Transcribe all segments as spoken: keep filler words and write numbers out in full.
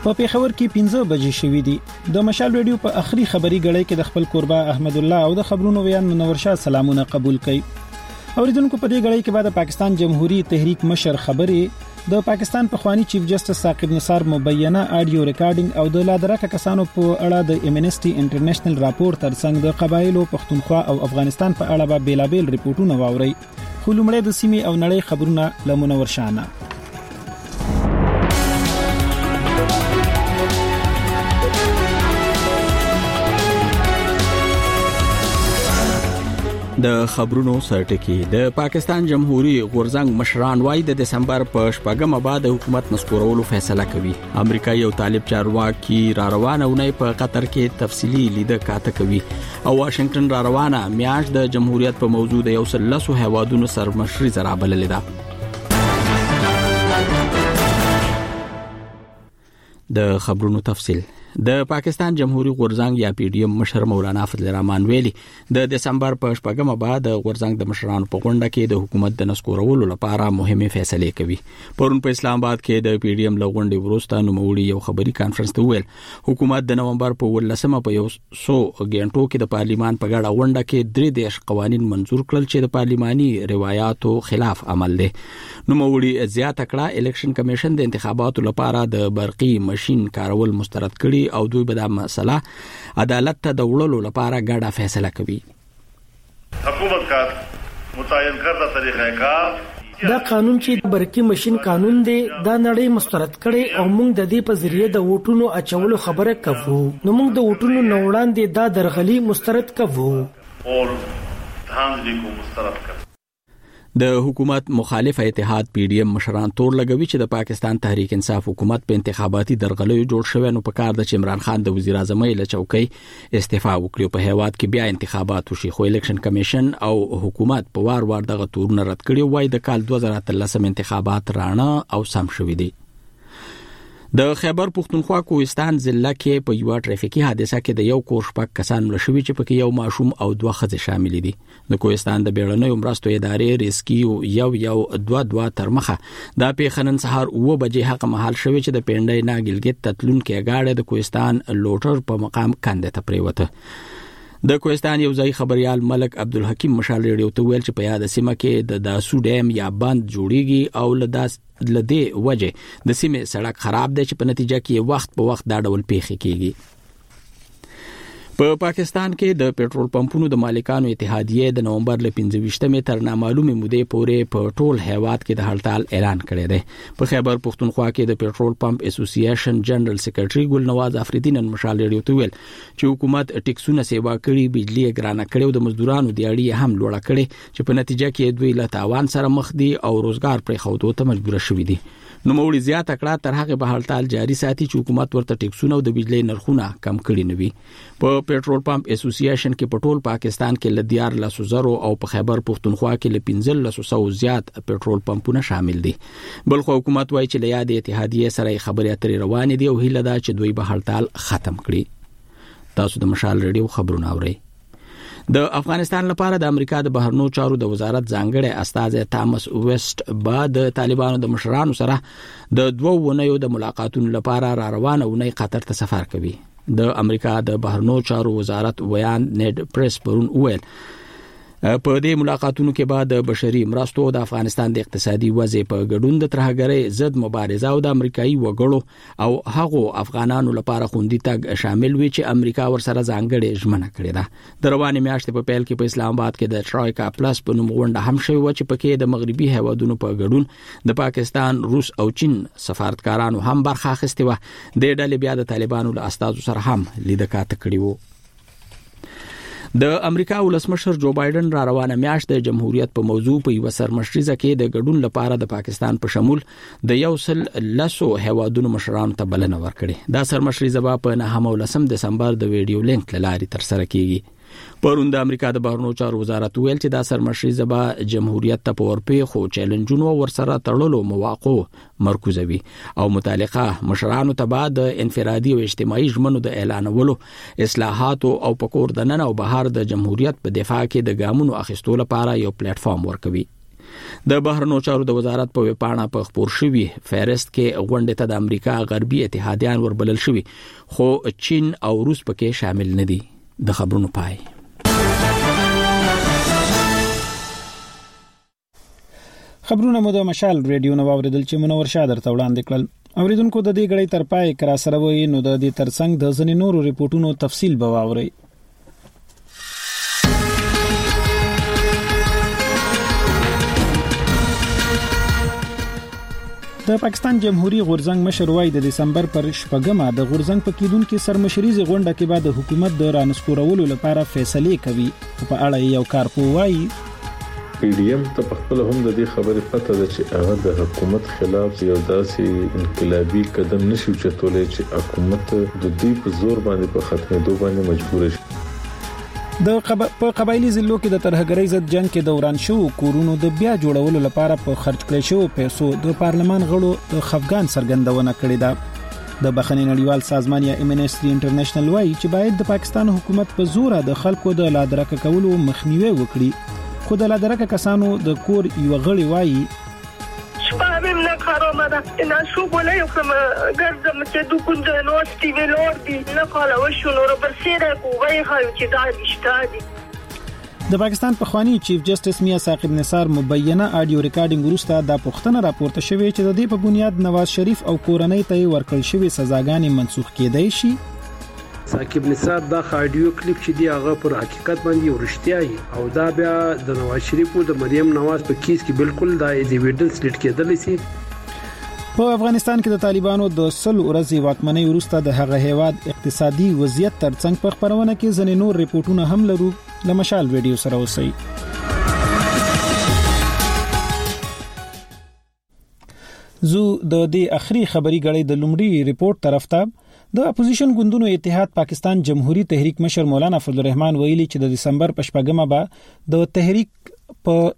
په پیښور کې پنځه بجې شوې دي. د مشال ریډیو په اخري خبري غړي کې د خپل قربا احمد الله او د خبرونو ویان منور شاه سلامونه قبول کړي. اوریدونکو په دې غړي کې بعد پاکستان جمهوریت تحریک مشر خبرې د پاکستان پخوانی چیف جسټس ثاقب نثار مبینه آډیو ریکارډینګ او د لادرکه کسانو په اړه د امنسټي انټرنیشنل راپور ترڅنګ د قبایلو پښتونخوا او افغانستان په اړه به بیلابل ریپورتونه واوري. خو لومړی د سیمې او نړۍ خبرونه له منور شاه نه. د خبرونو سرټکی. د پاکستان جمهوریت غورځنګ مشران وایي د دسمبر په شپږمه بعد حکومت نسکورولو فیصله کوي. امریکایي او طالب چارواکي را روانه ونی په قطر کې تفصیلی لیده کاته کوي او واشنگټن را روانه میاشت د جمهوریت په موضوع د یو سلسو هوادونو سرمشري زرا بللې ده. د خبرونو تفصیل. د پاکستان جمهوریت غورځنګ یا پی ډی ایم مشر مولانا فضل الرحمن ویلي د دسمبر په شپږمه بعد د غورځنګ د مشرانو په غونډه کې د حکومت د نسکورولو لپاره مهمه فیصله کوي. پرون په اسلام آباد کې د پی ډی ایم لغونډې وروسته نوموړي یو خبري کانفرنس ته ویل حکومت د نومبر په ولسمه په یو سو غنټو کې د پارلیمان په ګډه غونډه کې درې دیش قوانين منزور کړل چې د پارلیماني روایتو خلاف عمل دي. نوموړي زیاته کړه الیکشن کمیشن د انتخاباتو لپاره د برقي ماشين کارول مسترد کړي او دوی به دا مسله عدالت ته د وړلو لپاره ګډه فیصله کوي. حکومت کا متعین کردہ طریقہ کار دا قانون چې برقي ماشين قانون دی دا نړۍ مسترد کړي او موږ د دې په ذریعہ د ووټونو اچولو خبره کوو. نو موږ د ووټونو نوړاندې دا درغلي مسترد کوو او دھاندلی کو مسترد کوو. د حکومت مخالف اتحاد پی ډی ایم مشران تور لګوي چې د پاکستان تحریک انصاف حکومت په انتخاباتي درغلیو جوړ شوی نو په کار د عمران خان د وزیر اعظم له چوکۍ استعفا وکړي. په هیواد کې بیا انتخابات وشي خو الیکشن کمیشن او حکومت په وار وار دغه تورونه رد کړي وای د کال دوه زره اتلس انتخابات رانه او سم شوي دي. د خیبر پښتونخوا کوهستان ضلع کې په یو ټریفیکي حادثه کې د یو کور شپږ کسان مړه شوي چې پکې یو ماشوم او دوه ښځې شامل دي. د کوهستان د بیړنیو مرستو ادارې ریسکیو یو یو دوه دوه تر مخه دا په نن سهار اوه بجې حق مهال شوی چې د پینډای ناګلګت تتلون کې غاړه د کوهستان لوټر په مقام کنده ته پریوته. د کوهستان یو ځای خبريال ملک عبدالحکیم مشال ریډیو ته ویل چې په یاد سیمه کې د داسو ډیم یا بند جوړیږي او لداس لدې وجه د سیمه سړک خراب دی چې په نتیجه کې وخت په وخت دا ډول پیښې کیږي. په پا پاکستان کې د پېټرول پمپونو د مالکانو اتحادیه د نومبر ل پنځه ویشتمې تر نامعلومه مودې پورې په ټول هیواد کې د هړتال اعلان کړی دی. په خیبر پښتونخوا کې د پېټرول پمپ اسوسییشن جنرال سیکریټري ګل نواز افریدین مشال ریډیو ته ویل چې حکومت ټیکسونه سیوا کړي بجلی ګرانه کړي او د مزدورانو د اړې هم لوړه کړي چې په نتیجه کې دوی له تاوان سره مخ دي او روزګار پرې خودو ته مجبور شوي دي. نو موړي زیاته کړه تر هغه به هړتال جاری ساتي چې حکومت ورته ټیکسونه او د بجلی نرخونه کم کړي نه وي. په پېټرول پمپ اسوسییشن کې په ټول پاکستان کې لدیار لسو زرو او په خیبر پښتونخوا کې ل پنځه لسو سو زیات پېټرول پمپونه شامل دي. بل خو حکومت وایي چې له یاد اتحادیه سره خبرې اترې روانې دي او هیله ده چې دوی به هړتال ختم کړي. تاسو د مشال ریډیو خبرونه اورئ. د افغانستان لپاره د امریکا د بهرنیو چارو د وزارت ځانګړی استازی تامس ویسټ بعد د طالبانو د مشرانو سره د دوه ونیو د ملاقاتونو لپاره را روانه ونی قطر ته سفر کوي. د امریکا د بهرنیو چارو وزارت ویان نیډ پریس پرون ویل په دې ملاقاتونو کې بعد د بشري مرستو د افغانستان د اقتصادي وضع په ګډون د ترهګرۍ ضد مبارزه او د امریکایي وګړو او هغو افغانانو لپاره خوندي تګ شامل وي چې امریکا ورسره ځانګړې ژمنه کړې ده. د روانې میاشتې په پیل کې په اسلام آباد کې د ټرایکا پلس په نوم غونډه هم شوې و چې پکې د مغربي هیوادونو په ګډون د پاکستان، روس او چین سفارتکارانو هم برخه اخیستې و. د ډلې بیا د طالبانو له استازو سره هم لیده کاته کړې وو. د امریکا ولسمشر جو بایدن را روانه میاشت د جمهوریت په موضوع په یو سرمشریزه کې د ګډون لپاره د پاکستان په شمول د یو سل لسو هیوادونو مشرانو ته بلنه ورکړي. دا سرمشریزه په نهم او لسم دسمبر د ویډیو لینک لاري تر سره کیږي. پرون د امریکا د بهرنیو چارو وزارت ویل چې دا سرمشریزه به جمهوریت ته په ورپې خو چیلنجونو ورسره تړلو مواقع مرکزوي او متعلقه مشرانو ته بعد د انفرادي او اجتماعي ژمنو د اعلانولو اصلاحات او پکور د نن او بهر د جمهوریت په دفاع کې د ګامونو اخیستلو لپاره یو پلیټ فارم ورکوي. د بهرنیو چارو د وزارت په وپاڼه په خبر شوی فهرست کې غونډه ته د امریکا غربي اتحادیان وربلل شوی خو چین او روس پکې شامل نه دي. د خبرونو پای. خبرونه مو د مشال ریډیو نو اوریدل چې منور شادر ته وړاندې کړل. اوریدونکو د دې غړي تر پای کرا سره وي نو د دې ترڅنګ د ځنې نورو ریپورتونو تفصیل به واوري. د پاکستان جمهوریت غورزنګ مشر وای د دسمبر پر شپږمه د غورزنګ په کېدونکو سرمشريزي غونډه کې بعد حکومت د رانسکورولو لپاره فیصله کوي. په اړه یو کارپو وای پی ډی ایم ته په خپل هم د دې خبرې پته ده چې هغه د حکومت خلاف یو داسې انقلابي قدم نشي چتولای چې حکومت د دې په زور باندې په ختمېدو باندې مجبور شي. د قب... په قبایلی ضلعو کې د ترهګرۍ ضد جنگ کې دوران شو کورونو د بیا جوړولو لپاره په خرج کړی شو پیسو د پارلمان غړو د خفګان سرګندونه کړې ده. د بخښنې نړیوال سازمان یا امنسټي انټرنیشنل وایي چې باید د پاکستان حکومت په زور د خلکو د لادرکه کولو مخنیوي وکړي. خو د لادرکه کسانو د کور یو غړي وایي شپابم نه کارو مده نه شو بولای کوم ګرځم چې د کوم د نوستي ویلور دي نه کاله وشو نور پر سیره کوی خایو چې دا دشتادي. د پاکستان پخوانی چیف جسټس میا ثاقب نثار مبینه آډیو ریکارډینګ وروسته د پښتنه راپورته شوې چې د دې په بنیاد نواز شریف او کورنۍ ته ورکړل شوی سزاګانې منسوخ کېدای شي. ثاقب نثار دا آډیو کلیپ چې دی هغه پر حقیقت باندې ورشتيایي او دا بیا د نواز شریف او د مریم نواز په کیس کې بالکل دا ایویډنس لیټ کېدلی سي. په افغانستان کې د طالبانو د سل ورځې واکمنۍ وروسته د هغه هیواد اقتصادي وضعیت ترڅنګ په خبرونه کې ځنې نور ریپورتونه هم لرو. لمشال ویډیو سره اوسئ. زو د دې اخري خبري غړي د لومړي ریپورت طرف ته د اپوزیشن ګوندونو اتحاد پاکستان جمهوریت تحریک مشر مولانا فضل الرحمن ویلي چې د دسمبر په شپږمه به د تحریک په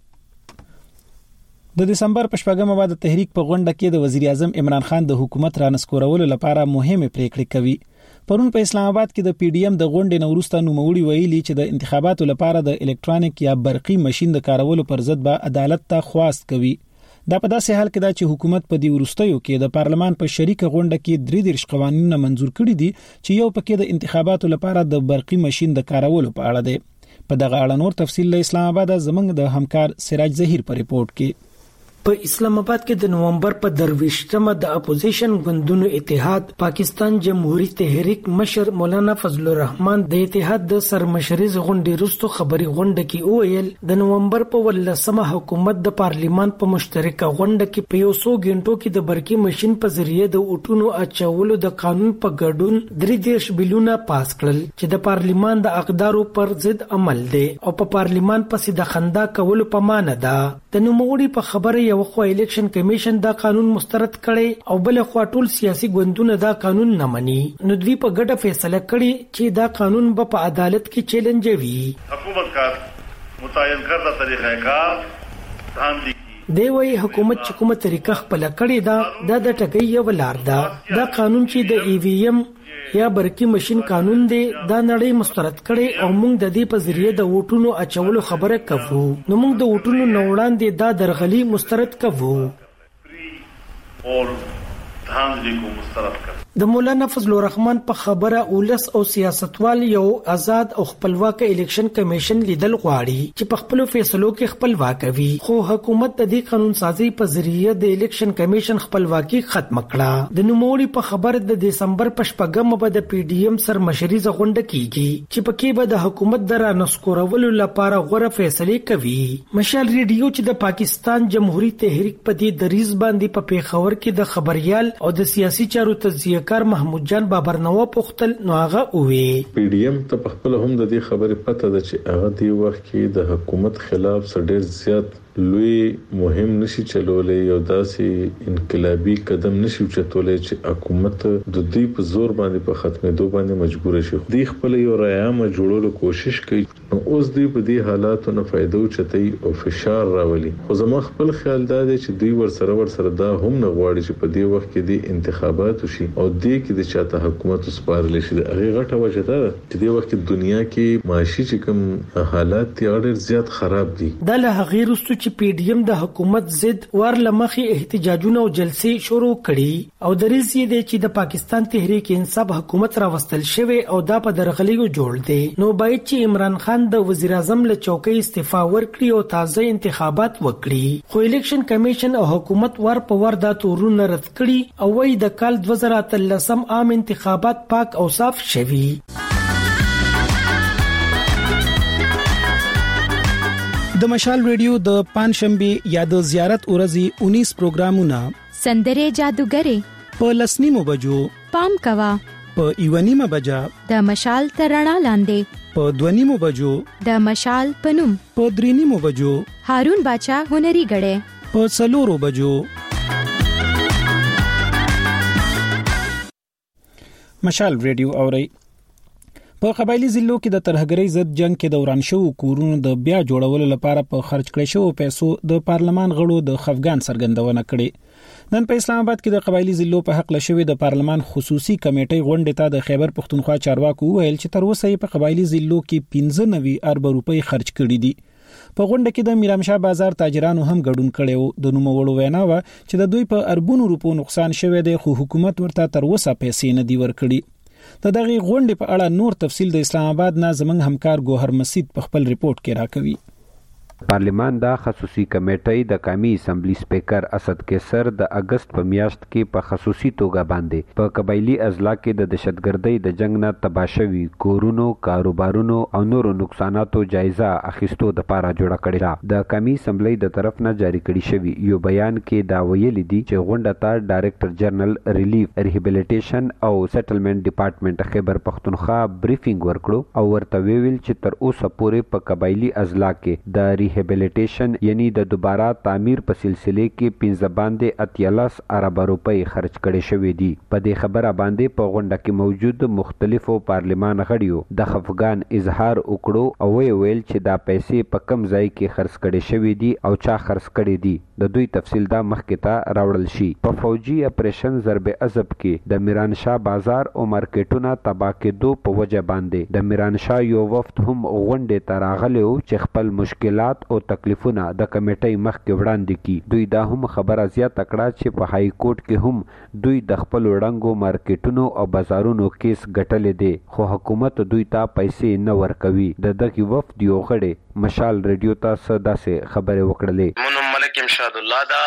د دسمبر په شپږمه به د تحریک په غونډه کې د وزیر اعظم عمران خان د حکومت رانسکورولو لپاره مهمه پریکړه کوي. پرون په اسلام آباد کې د پی ډی ایم د غونډې نورسته نوموړي ویلي چې د انتخاباتو لپاره د الکترونیک یا برقي ماشين د کارولو پر ضد به عدالت ته خواست کوي. دا په داسې حال کې دا چې حکومت په دې ورستیو کې د پارلمان په شریک غونډه کې درې دیرش قوانین منزور کړي دي چې یو پکې د انتخاباتو لپاره د برقي ماشين د کارولو په اړه دی. په دغه اړه نور تفصیل له اسلام آباد زمنګ د همکار سراج ظهیر په ریپورت کې. په اسلام آباد کې د نومبر په درویشتمه د اپوزیشن ګوندونو اتحاد پاکستان جمهوریت تحریک مشر مولانا فضل الرحمن د اتحاد د سرمشريز غونډې وروسته خبري غونډه کې وویل د نومبر په ولسمه حکومت د پارلیمان په مشترکه غونډه کې په یو څو غنټو کې د برقي ماشين په ذریعه د اوټونو اچولو د قانون په ګډون درې دیش بلونه پاس کړل چې د پارلیمان د اقدارو پر ضد عمل دی او په پارلیمان پسې د خندا کولو په معنی ده. د نوموړي په خبره یو خو الیکشن کمیشن دا قانون مسترد کړي او بل خو ټول سیاسي ګوندونه دا قانون نه مني نو دوی په ګډه فیصله کړي چې دا قانون به په عدالت کې چیلنج وي. حکومت کا متعین کردہ طریقہ کار دھاندلی دی وی حکومت چې کومه طریقه خپل کړي دا د ټګي یو لار ده. دا قانون چې د ای وی ایم یا برقي ماشين قانون دی دا نړۍ مسترد کړي او موږ د دې په ذریعه د ووټونو اچولو خبره کوو نو موږ د ووټونو نوړاندې دا درغلي مسترد کوو اور دھاندلی کو مسترد کړو. د مولانا فضل الرحمن په خبره اولس او سیاستوال یو آزاد او خپلواک الیکشن کمیشن لیدل غواړي چې په خپل فیصلو کې خپلواک وي خو حکومت د دې قانون سازي په ذریعه د الیکشن کمیشن خپلواکي ختم کړه. د نوموړي په خبره د دسمبر په شپږمه به د پی ډی ایم سرمشري غونډه کیږي چې پکې به د حکومت د رانسکورولو لپاره غوړه فیصله کوي. مشال ریډیو چې د پاکستان جمهوریت تحریک په دې دریز باندې په پیښور کې د خبريال او د سیاسي چارو تجزیه کار محمود جان بابرنوا پختل نو هغه وی پی ډی ایم ته په خپل هم د دې خبرې پته ده چې هغه دی وخت کې د حکومت خلاف ډېر زیات لوی مهم نشي چلولای یو داسې انقلابي قدم نشي چتولای چې حکومت د دې په زور باندې په ختمېدو باندې مجبور شي. دی خپل یو رایامه جوړولو کوشش کوي نو اوس دی په دې حالاتو نه فائدو چتای او فشار راولي. خو زما خپل خیال دا دی چې دوی ورسره ورسره دا هم نه غواړي چې په دې وخت کې د انتخابات وشي او دې کې د چاته حکومت سپارل شي. د هغه غټه وجه ده چې د وخت دنیا کې معاشي چې کوم حالات یې ډېر زیات خراب دي. د له غیر واستو چې چې پی ډی ایم د حکومت ضد ور لمخي احتجاجونه او جلسې شروع کړي او دریځ یې دی چې د پاکستان تحریک انصاف حکومت راوستل شوی او دا په درغلیو جوړ دی. نو باید چې عمران خان د وزیر اعظم له چوکۍ استعفا ورکړي او تازه انتخابات وکړي. خو الیکشن کمیشن او حکومت ور په ور دا تورونه رد کړي او وايي د کال دوه زره اتلسم عام انتخابات پاک او صاف شوي. د مشال ریډیو د پنځشنبه یا د زیارت ورځې انیس پروګرامونه سندره جادوګری په لسنیمو بجو پام کوا په ایونیمه بجا د مشال ترڼا لاندې په دونیمو بجو د مشال پنوم په درینیمو بجو هارون باچا هنري غړې په څلورو بجو. مشال ریډیو اوري. په قبایلی ضلعو کې د ترهګرۍ ضد جنگ کې د وران شو کورونو د بیا جوړولو لپاره په خرج کړي شو پیسو د پارلمان غړو د خفګان څرګندونه کړې. نن په اسلام آباد کې د قبایلی ضلعو په حق لشوي د پارلمان خصوصي کمیټې غونډه ته د خیبر پښتونخوا چارواکو ویل چې تر اوسه په قبایلی ضلعو کې پنځه نوي ارب روپۍ خرج کړي دي. په غونډه کې د میرامشاه بازار تاجرانو هم ګډون کړي. د نوموړو وینا و چې د دوی په اربونو روپو نقصان شوه دی خو حکومت ورته تر اوسه پیسې نه دی ورکړي. د دغه غونډې په اړه نور تفصیل د اسلام آباد نه زمنګ همکار ګوهر مسید په خپل ریپورت کې راکوي. پارلیمان دا خصوصي کمیټې د قومي اسمبلی سپیکر اسد کیسر د اگست په میاشت کې په خصوصي توګه باندې په قبایلی اضلاع کې د دهشتګردۍ د جنگ نه تباشوي کورونو کاروبارونو او نورو نقصاناتو جایزه اخیستو د پاره جوړه کړې. د قومي اسمبلی د طرف نه جاری کړي شوی یو بیان کې دا ویل دي چې غونډه ته ډایریکټر جنرال ریلیف ریهابلیټیشن او سیټلمنٹ ډپارټمنټ خیبر پښتونخوا بریفینګ ورکړو او ورته ویل چې تر اوسه پورې په قبایلی اضلاع کې د ریهابلیټیشن یعنی د دوباره تعمیر په سلسله کې پنځه باندې اتیالاس ارب روپۍ خرج کړي شوې دي. په دې خبره باندې په غونډه کې موجود مختلفو پارلمان غړیو د خفګان اظهار وکړو او ویل چې دا پیسې په کم ځای کې خرج کړي شوې دي او چا خرج کړي دي د دوی تفصیل دا مخکې ته راوړل شي. په فوجي اپریشن ضرب عذب کې د میرانشاه بازار او مارکیټونه تباہ کېدو په وجه باندې د میرانشاه یو وفد هم غونډې ته راغلی و چې خپل مشکلات او تکلیفونه د کمیټې مخکې وړاندې کړي. دوی دا هم خبره زیاته کړه چې په های کورټ کې هم دوی د خپل وړنګو مارکیټونو او بازارونو کیس ګټلې دي خو حکومت دوی ته پیسې نه ورکوي. د دغه وفد یو غړی مشال ریډیو ته صداسه خبره وکړلې. منم ملک امشاد الله دا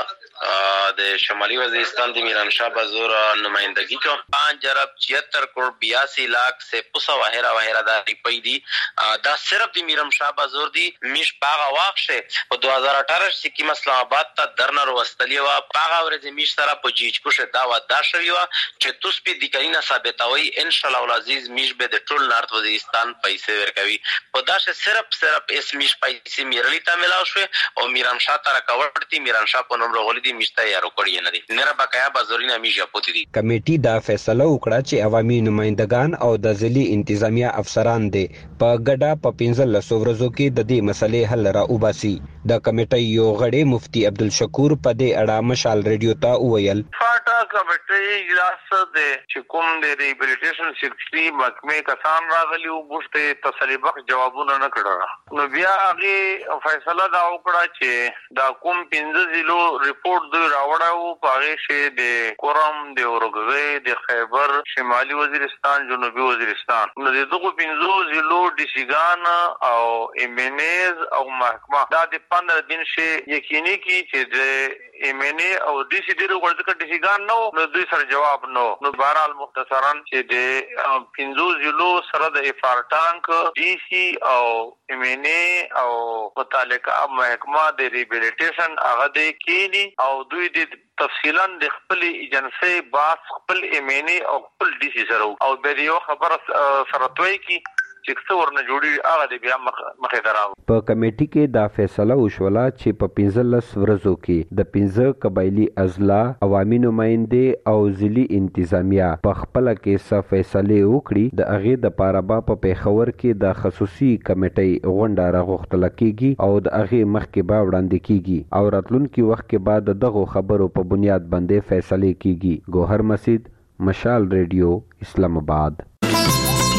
د شمالي وزیرستان د میرانشاه بازار نمائندگی کو پانچ ارب چھہتر کروڑ بیاسی لاکھ سے پسا وهره وهره دا روپۍ دي. دا صرف د میرانشاه بازار دی میش پاغه واخشه په دو هزار اٹھارہ کې اسلام آباد ته درنر وستلی و پاغه ورځ میش سره په جیج کوشه دا و دا شوی و چې توس په دکاینه ثابتوي ان شاء الله العزیز میش به د ټول نارت وزیرستان پیسې ورکوي. په داشه صرف صرف اس میش پیسې میرلی ته ملاو شو او میرانشاه تر کاوړتي میرانشاه په نوم راغلي میشته یارو کړی نه دي نه بقایا بازارینه میجا پوتی دي. کمیټې دا فیصله وکړه چې عوامي نمائندگان او د ضلعي انتظامیه افسران دي په ګډه په پنځلس ورځو کې د دې مسلې حل را وباسي. د کمیټې یو غړی مفتی عبدالشکور په دې اړه مشال ریډیو ته وویل. فاټا کمیټې اجلاس د چکم د ریهابلیټیشن سیکرټري محکمې کسان راغلي او غوښته تسلی بخش جوابونه نه کړل. نو بیا هغه فیصله دا وکړه چې دا کوم پنځه ضلعو ریپورت دوی راوړاو پاره شه د کورم د اورګوي د خیبر شمالي وزیرستان جنوبي وزیرستان نو دغه پنځو ضلعو ډیسیګان او ایمنز او محکمه دا د پندرہ دن شه یقیني کی چې د ایمنی او ډي سي ډیرو ورته ډیسیګان نو نو دوی سره جواب نو نو بهرحال مختصرا چې د پنځو ضلعو سره د افار ټانک ډي سي او ایمنی او متعلقه محکمه د ریهابلیټیشن هغه د کینی او دوی د تفصیلا د خپل ایجنسی باس خپل ایمنی او خپل ډي سي سره او به یو خبره سره توي کی چې څو ورنه جوړي هغه د بیا مخه دراو. په کمیټې کې دا فیصله وشوله چې په پنځلس ورځو کې د پنځه قبایلی اضلاع عوامي نمائندې او ضلعي انتظامیه په خپل کې څه فیصله وکړي. د هغې د پاره به په پیښور کې د خصوصي کمیټې غونډه راغوښتل کېږي او د هغې مخکې به وړاندې کېږي او راتلونکي وخت کې به د دغو خبرو په بنیاد باندې فیصله کېږي. ګوهر مسید، مشال ریډیو، اسلام آباد.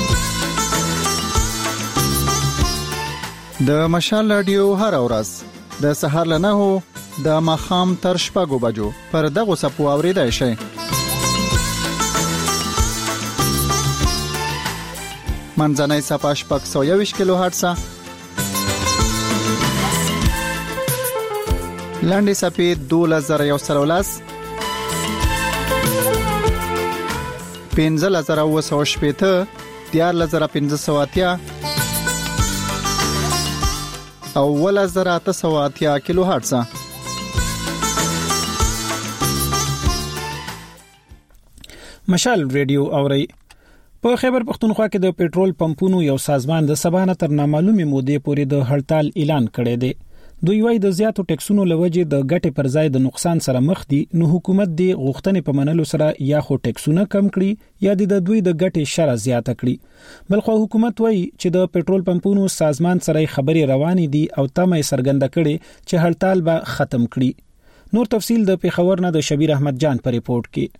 د مشال رادیو هر ورځ د سهار له نهو د ماخام تر شپږو بجو پر دغه سپو اوریدای شي. منځنۍ صفه شپږ سوه یوویشت کیلو هرتز، لاندې صفې دولس زره یو سل ولس، پنځه زره اوه سوه شپېته، دیارلس زره پنځه سوه اتیا او اوولس زره اته سوه اتیا کیلو هرتز. مشال ریډیو اوري. په خیبر پختونخوا کې د پېټرول پمپونو یو سازمان د سبانه تر نامعلومه مودې پورې د هړتال اعلان کړی دی. دوی وايي د زیاتو ټیکسونو لوجې د ګټې پر ځای د نقصان سره مخ دي، نو حکومت د غوښتنې په منلو سره یا خو ټیکسونه کم کړي یا د دوی د ګټې شره زیاته کړي. بلخو حکومت وايي چې د پېټرول پمپونو سازمان سره خبرې روانې دي او تمه څرګنده کړي چې هړتال به ختم کړي. نور تفصیل د پیښور نه د شبیر احمد جان په ریپورت کې.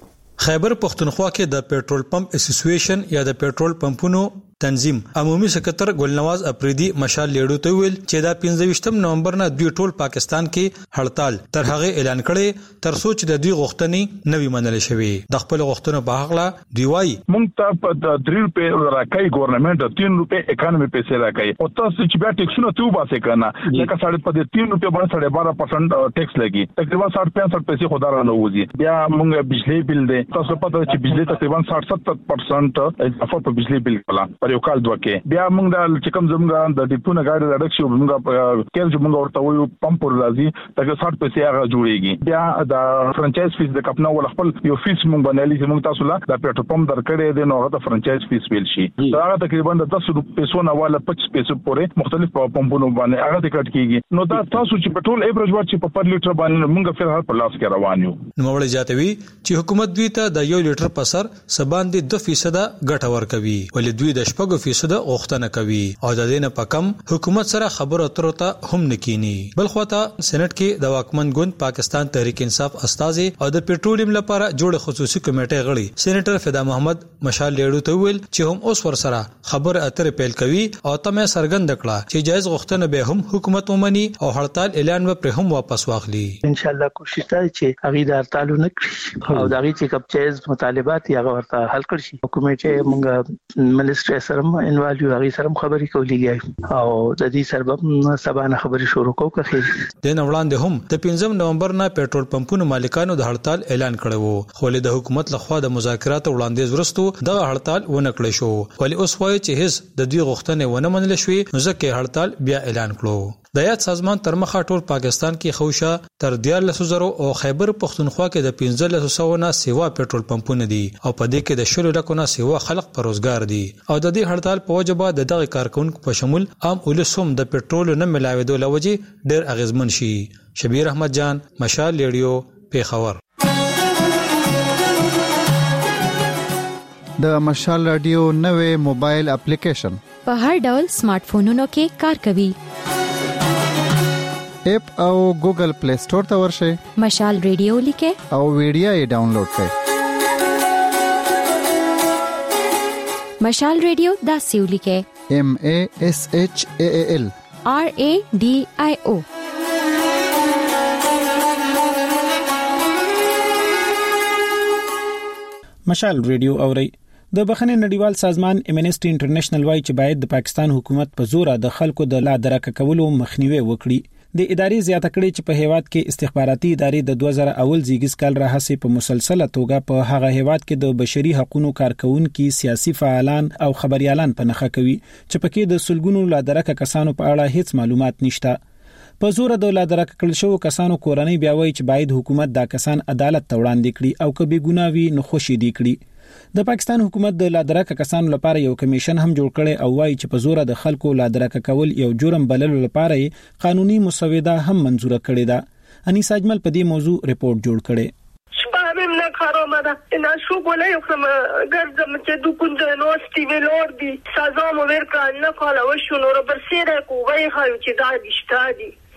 خیبر پختونخوا کې د پېټرول پمپ اسوسییشن یا د پېټرول پمپونو تنظیم عمومي سکرټر ګلنواز اپریدي مشال لیډو ته ویل چې دا پنځه نومبر نه دوی ټول پاکستان کې هړتال تر هغه اعلان کړي تر څو چې د دوی غوښتنې نوي منل شوي. د خپل غوښتنو په حق دی وايي مونږ ته په درې روپے راکای ګورنمنت تین روپے اکانوي پیسې راکای او تاسو چې بیا ټیکسونه ته وباسه کنه لکه ساړه په تین روپے باندې بارہ پرسنٹ ټیکس لګي تقریبا ساठ پینسٹھ پیسې خدای را نوځي. بیا مونږ بجلی بل دی تاسو پته چې بجلی تقریبا ساठ ستر پرسنٹ اضافه په بجلی بل کلا یو کال دوکه. بیا موږ د چکم زموږ د ډیپونه گاډي لړک شو موږ په کېل موږ ورته ویو پمپ ور راځي ترڅو ساठ پیسې هغه جوړيږي. بیا د فرانچایز فیس د کپنا ول خپل یو فیس موږ باندې لې موږ تاسو لا د پېټرول پمپ درکړې دي نو هغه د فرانچایز فیس ویل شي. دا هغه تقریبا د دس پیسو نه والا پچیس پیسو پورې مختلف پمپونو باندې هغه د کټ کیږي. نو دا تاسو چې پټرول ایوریج ورچ په پر لیټر باندې موږ فل هر په لاس کې روان یو. نو وړي جاتوي چې حکومت دوی ته د یو لیټر په سر سبان دي دو فیصد ګټه ورکوي ولې دوی د شپږ فیصد غوښتنه کوي او د دې نه پکم حکومت سره خبرو اترو ته هم نکینی. بل خواته سېنات کې د واکمن ګوند پاکستان تحریک انصاف استاذي او د پېټرولیم لپاره جوړ خصوصي کمیټه غړي سېنیټر فدا محمد مشال لیډو ته ویل چې هم اوس ور سره خبر اترې پیل کوي او تمه سرګند کړه چې جایز غوښتنه به هم حکومت ومني او هړتال اعلان و پر هم واپس واخلي. ان شاء الله کوشش کوي چې هغه د هړتال نه کړي او دغه چې کپ جایز مطالبات یې هغه ورته حل کړي. حکومت یې موږ منیسټر سره انوالو هغه سره خبرې کولې او د دې سبب سبانه خبرې شروع کوو. د نوړاندې هم د پنځم نومبر نه پېټرول پمپونو مالکانو د هړتال اعلان کړو خو له حکومت لخوا د مذاکراتو وړاندیز ورستو د هړتال ونه کړی شو ولی اوس وایي چې هیڅ د دې غوښتنې ونه منل شوې نو ځکه هړتال بیا اعلان کړو. د یاد سازمان تر مخه ټول پاکستان کې خوشا تر دیارلس زره او خیبر پختونخوا کې د پنځلس سوه نه سیوا پېټرول پمپونه دي او په دې کې د شلو لکو نه سیوا خلق پر روزګار دي او د دې هړتال په وجه د دغه کارکونکو په شمول عام ولسوم د پېټرول نه ملاوېدو لوجې ډېر اغیزمن شي. شبیر احمد جان مشال لیډیو پیښور. د مشال رادیو نوې موبایل اپلیکیشن په هر ډول سمارټ فونونو کې کار کوي. اپ او ګوګل پلی سٹور ته ورشئ مشال ریډیو لیکه او ویډیو یې ډاونلوډ کړئ. مشال ریډیو دا سیو لیکه M A S H A A L R A D I O. مشال ریډیو اوري. د بخښنې نړیوال سازمان امنیسټي انټرنیشنل وايي چې باید د پاکستان حکومت په زور د خلکو د لا درک کولو مخنیوي وکړي. د ادارې زیاته کړې چې په هیواد کې استخباراتي ادارې د دوه زره اول زیږیز کال راهسي په مسلسله توګه په هغه هیواد کې د بشري حقوقو کارکونکو سیاسي فعالان او خبريالان په نخښه کوي چې پکې د سلګونو لا درک کسانو په اړه هیڅ معلومات نشته. په زور د لا درک کړل شو کسانو کورنۍ بیا وایي چې باید حکومت دا کسان عدالت ته وړاندې کړي او کبي ګناوي نه خوشي دي کړي. د پاکستان حکومت د لادرک کسانو لپاره یو کمیشن هم جوړ کړي او وايي چې په زور د خلکو لادرک کول یو جرم بللو لپاره قانوني مسوده هم منزوره کړې ده. انیس اجمل په دې موضوع ریپورت جوړ کړي. شپابم نه خرامه ده اینا شو بوله یو کوم ګرځم چې د کوم یونیورسيټي ویلور دي سازا مو ورکړه نه کاله وشو نور برسیره کوی خایو چې دا دشته دي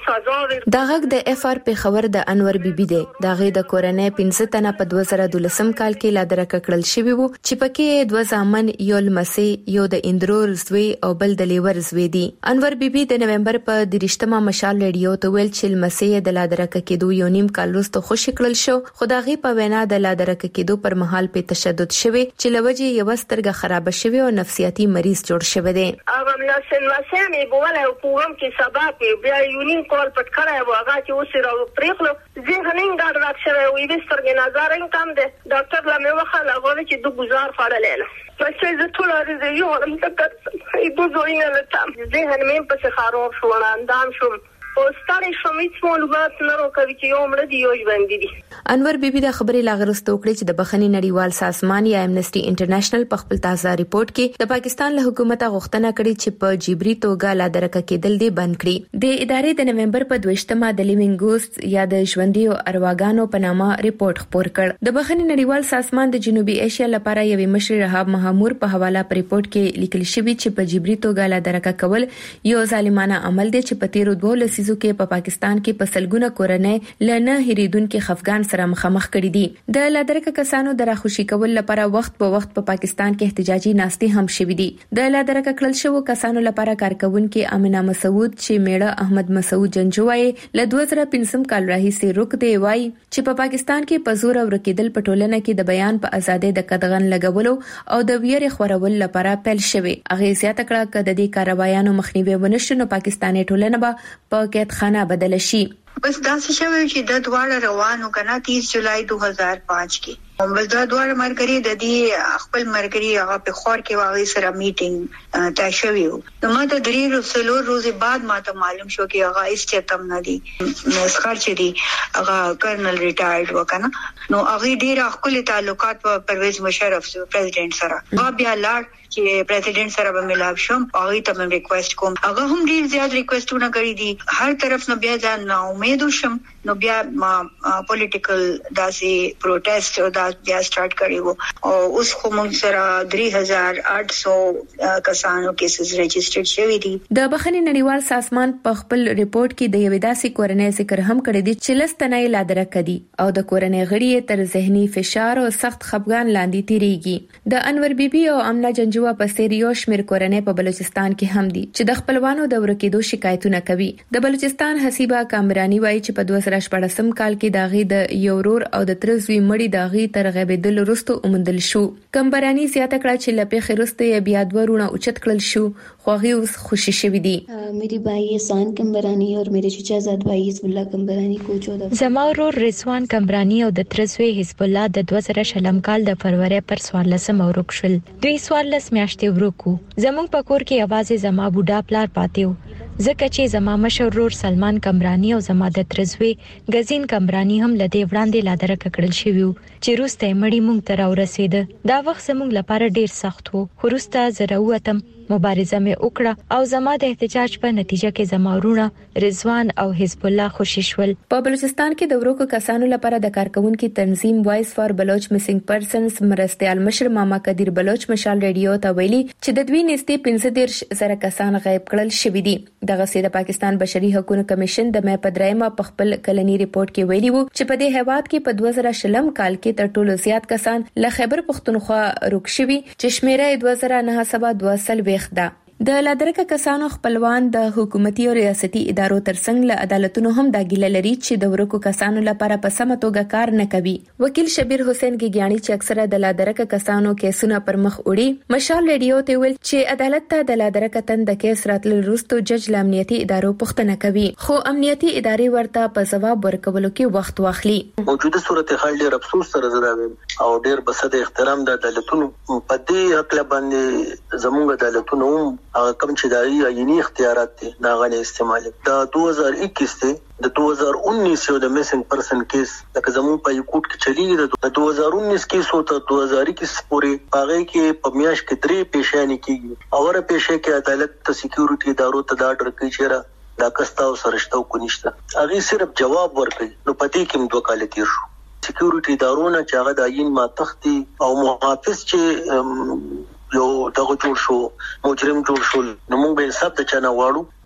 سزا ور دا غږ د اف آر په خبر د انور بیبي دی دا غي د کورنۍ پنځه تنه په دوه زره دولسم کال کې لا درک کړل شوی وو چې پکې دوه ځامن یو لمسي یو د اندرور زوی او بل د لیور زوی دی انور بیبي د نومبر په درشتمه مشال ریډیو ته ویل چې لمسي د لا درک کېدو یو نیم کال وروسته خوشی کړل شو خدایي په وینا د لا درک کېدو پر مهال په تشدد شوی چې لوجه یو سترګه خراب شوی او نفسیاتي مریض جوړ شوی دی هغه ملاسن واسمه بوله او کوم کې سبب بیا یونین کول پټ کړای و هغه چې اوس راو پریخلو ذهنین ګډ راځي او یې سترګې نظر ان کم ده ډاکټر لا مې وخاله غوړي چې د گزار فړلل پس زه ټول ارزه یو هم تکړه ای بوزوینه لته ذهن مې په خراب شو اندام شو او ستاري شمیت معلومات نه راکوي چې یو مړ دی یو ژوند دي انور بیبي د خبرې لاغرستو کړې چې د بخښنې نړیوال سازمان یا امنسټي انټرنیشنل په خپل تازه ریپورت کې د پاکستان له حکومت غوښتنه کړې چې په جبري توګه لا درک کېدل دي بند کړي د ادارې د نومبر په دویشتمه د لیوینګ ګوست یا د ژوندۍ ارواګانو په نامه ریپورت خپور کړ د بخښنې نړیوال سازمان د جنوبي ایشیا لپاره یو مشر رهاب محمود په حواله په ریپورت کې لیکل شوی چې په جبري توګه لا درک کول یو ظالمانه عمل دی چې په تیرو دوه لسیزو کې په پاکستان کې په سلګونه کورنۍ لنه هریدونکو خفګان سره مخامخ کړي دي د لادرکه کسانو د راخوشي کول لپاره وخت په وخت په پاکستان کې احتجاجي ناستې هم شوې دي د لادرکه کړل شو کسانو لپاره کارکونکو امینه مسعود چې میړه احمد مسعود جنجوای له دوه زره پنځم کال راهیسې روک دی وای چې په پاکستان کې په زور ورکېدل په ټولنه کې د بیان په ازادۍ د قدغن لګولو او د ویرې خورول لپاره پیل شوی هغه زیاته کړه چې د دې کاروایانو مخنیوي ونشي نو پاکستاني ټولنه به په قید خانه بدل شي بس دا څه شوی چې د دواړه روانو کنه تیس جولای دو هزار پانچ کې بس دا دواړه مرګري د دې خپل مرګري هغه په خور کې واغې سره میټینګ تا شوی نو ما ته درې ورځې ورځې بعد ما ته معلوم شو چې هغه استعتم نه دي مسخر چې دي هغه کرنل ریټایرډ وکنه نو هغه ډیر خپل تعلقات په پرویز مشرف پریزیدنت سره هغه بیا لاړ چې پریزیدنت سره به ملاب شم هغه ته مې ریکوست کوم هغه هم ډیر زیات ریکوستونه کړی دي هر طرف نه بیا ځان نه امید وشم نو بیا ما پولیټیکل داسې پروټیسټ او دا بیا سٹارټ کړی وو او اوس خو موږ سره درې هزار آठ سو کسانو کیسز رجسټرډ شوی دي د بخښنې نړیوال سازمان په خپل ریپورت کې د یوې داسې کورنۍ ذکر هم کړی دی چې لستنې لا درک دي او د کورنۍ غړي تر ذهني فشار او سخت خپګان لاندې تیریږي د انور بیبي او امنا جنجو په سریو شمیر کورنۍ په بلوچستان کې هم دي چې د خپلوانو د ورکېدو شکایتونه کوي د بلوچستان حسیبه کامرانی وایي چې په دوه زره شپږم کال کې داغي د یورور او د ترزوی مړی داغي تر غیبدل وروسته اومندل شو کمبرانی زیاته کړه چې لپې خرسته بیا دورونه اوچت کړل شو خو هغه اوس خوشی شوی دي میری بھائی احسان کمبرانی اور میرے چچا زاد بھائی حزب الله کمبرانی کو چودہ زما ورور رضوان کمبرانی او د ترزوی حزب الله د دوه زره شلم کال د فروری پر څوارلسم ورک شول دوی څوارلس میاشتې ورکو زموږ په کور کې आवाज زما بوډا پلار پاتیو ځکه چې زما مشر ورور سلمان کمرانی او زما د ترزوی غزین کمرانی هم لدی وړاندې لا درک کړل شوی چې روسته مړی مونږ ته راورسید دا وخت زموږ لپاره ډیر سخت وو خو روسته ضرورتم مبارزه مې وکړه او زما د احتجاج په نتیجه کې زما ورونه رضوان او حزب الله خوشی شول په بلوچستان کې د ورکو کسانو لپاره د کارکونکو تنظیم وایس فار بلوچ میسنګ پرسنز مرستيال مشر ماما قدیر بلوچ مشال ریډیو ته ویلي چې د دوی نږدې پنځه دیرش زره کسان غیب کړل شوی دي دغه سي د پاکستان بشري حقوقو کمیشن د مې په درېمه په خپل کلنی ریپورت کې ویلي وو چې په دې هیواد کې په دوه زره شلم کال کې تر ټولو زیات کسان له خیبر پختونخوا روک شوي چې شمیره دوه زره نه سبا دوه سل ویخته د لادرکه کسانو خپلوان د حکومتي او ریاستي ادارو ترڅنګ له عدالتونو هم د ګیله لري چې د ورکو کسانو لپاره په سمه توګه کار نه کوي وکیل شبیر حسین ګیګیانی چې اکثره د لادرکه کسانو کیسونه پر مخ وړي مشال ریډیو ته ویل چې عدالت ته د لادرکه تن د کیس راتل وروسته جج لامنیتي ادارو پوښتنه کوي خو امنیتي ادارې ورته په جواب ورکولو کې وخت واخلي موجوده صورتحال ډېر افسوس سره زراوي او ډېر بسد احترام د عدالتونو په دې حق باندې زموږ عدالتونو کم چې دایي عیني اختیارات دي دا غني استعمال دا دوه هزار اکیس ته د دوه هزار انیس یو د میسنګ پرسن کیس لکه زموږ په کوټ کې چلیږي د دوه هزار انیس کیس او ته دوه هزار اکیس پورې هغه کې په میاش کې درې پیښې کیږي او ور پیښې کې عدالت ته سکیورټي ادارو ته دا ډر کوي چې دا کستا او سرشتو کو نشته هغه صرف جواب ورکړي نو پدې کې دوه کال تیر شو سکیورټي ادارو نه چې هغه د عین ما تختی او محافظ چې یو دغه جوړ شو مجرم جوړ شو نو موږ به حساب ته چانه واړو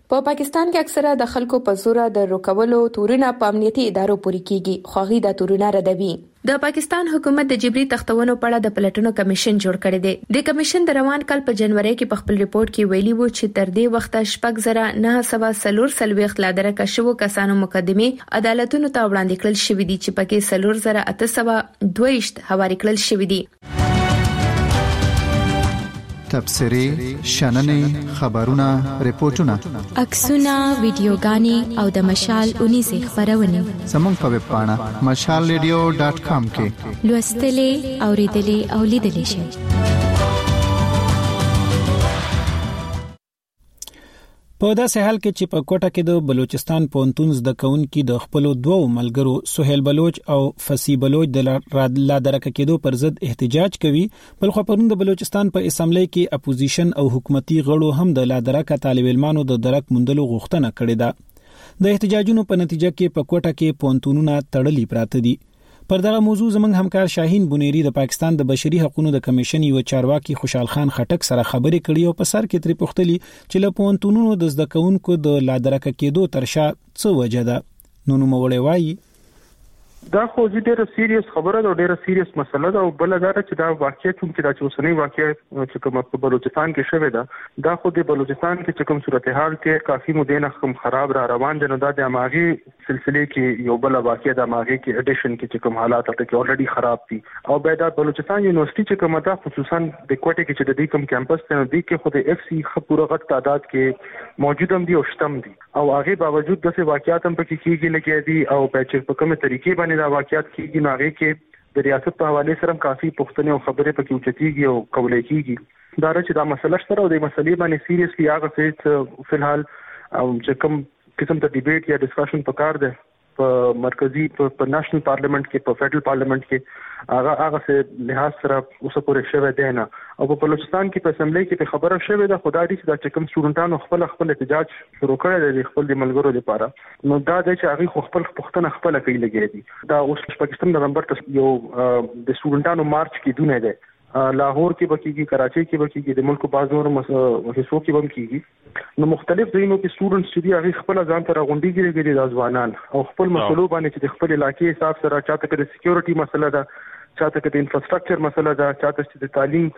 په پاکستان کې اکثره د خلکو په زور د روکولو تورونه په امنیتي ادارو پوري کیږي، خو هغه د تورونه ردوي. د پاکستان حکومت د جبري تختونو په اړه د پلټنو کمیشن جوړ کړی دی. د کمیشن د روان کال په جنوري کې په خپل ریپورت کې ویلي وو چې تر دې وخته شپږ زره نه سوه څلور څلوېښت لا درکه شوو کسانو مقدمه عدالتونو ته وړاندې کړل شوې دي چې پکې څلور زره اته سوه دوه ویشت حواله کړل شوې دي. تبصري، شننې، خبرونه، ریپورتونه، عکسونه، ویډیوګانې او د مشال اونیزه خبرونه زموږ په ویب پاڼه مشال ریډیو ډاټ کام کې لوستلې، اوریدلې او لیدلې شئ. په داسې حال کې چې په کوټه کې د بلوچستان پونتون زده کوونکي د خپل دوو ملګرو سهیل بلوچ او فسی بلوچ د لا درکه کېدو پر ضد احتجاج کوي، بل خو پرون د بلوچستان په اسمبلی کې اپوزیشن او حکومتي غړو هم د لا درکه طالب علمانو د درک موندلو غوښتنه کړې ده. د احتجاجونو په نتیجه کې په کوټه کې پونتونونه تړلي پراته دي. پر دغه موضوع زمنګ همکار شاهین بنيري د پاکستان د بشري حقوقو د کمیشن یو چارواکي خوشحال خان خټک سره خبرې کړې او په سر کې تری پوښتلي چې له پونتونونو د زده کوونکو د لا درکه کېدو ترشا څه وجه ده. نو نو مولوي وایي دا خو ډیره سیریس خبره ده او ډیره سیریس مسله ده او بل دا چې دا واقعیت چې دا چې اوسنۍ واقعیت چې کوم په بلوچستان کې شوه ده دا خو د بلوچستان کې چې کوم صورتحال کې کافي مودې کوم خراب را روان دي، نو دا د اماغي سلسله کې یو بل واقعیت د اماغي کې اډیشن کې چې کوم حالات ته کې اوريدي خراب دي. او به دا بلوچستان یونیورسيټي چې کوم دا خصوصا د کوټه کې چې د دې کوم کیمپس ته دی کې خو د اف سی خپوره غټ تعداد کې موجود هم دي او شتم دي او هغه باوجود د څه واقعیت هم پکې کېږي لکه دي او په چې په کومه طریقې باندې دا واقعیت کېږي نو هغه کې د ریاست په حواله سره کافي پوښتنې او خبرې پکې اوچتيږي او کولای کېږي. دا چې دا مسله شته او د مسلې باندې سیریسلی هغه څه فلحال او چې کوم قسم ته ډیبیټ یا ډسکشن پکار ده په مرکزی په نېشنل پارلیمنت کې په فدرل پارلیمنت کې هغه هغه څه لحاظ سره اوسه پورې شوه دی نه او په بلوچستان کې په اسمبلی کې خبره شوه ده خدای دې چې دا کوم سټوډنټانو خپل خپل احتجاج شروع کړی دی خپل د ملګرو لپاره، نو دا د چې هغه خپل پښتنه خپل کوي لګي دي. دا اوس پاکستان نومبر ته یو د سټوډنټانو مارچ کې دونه ده لاهور کې بکیږي، کراچي کې بکیږي، د ملک په بازار حصو کې هم کیږي. نو مختلف ځایونو کې سټوډنټس چې دی هغه خپل ځان ته راغونډي کېږي د ځوانان او خپل مسلو باندې چې د خپل علاقې حساب سره چاته کې د سکیورټي مسله ده، چاته کې د انفراستراکچر مسله ده، چاته چې د تعلیم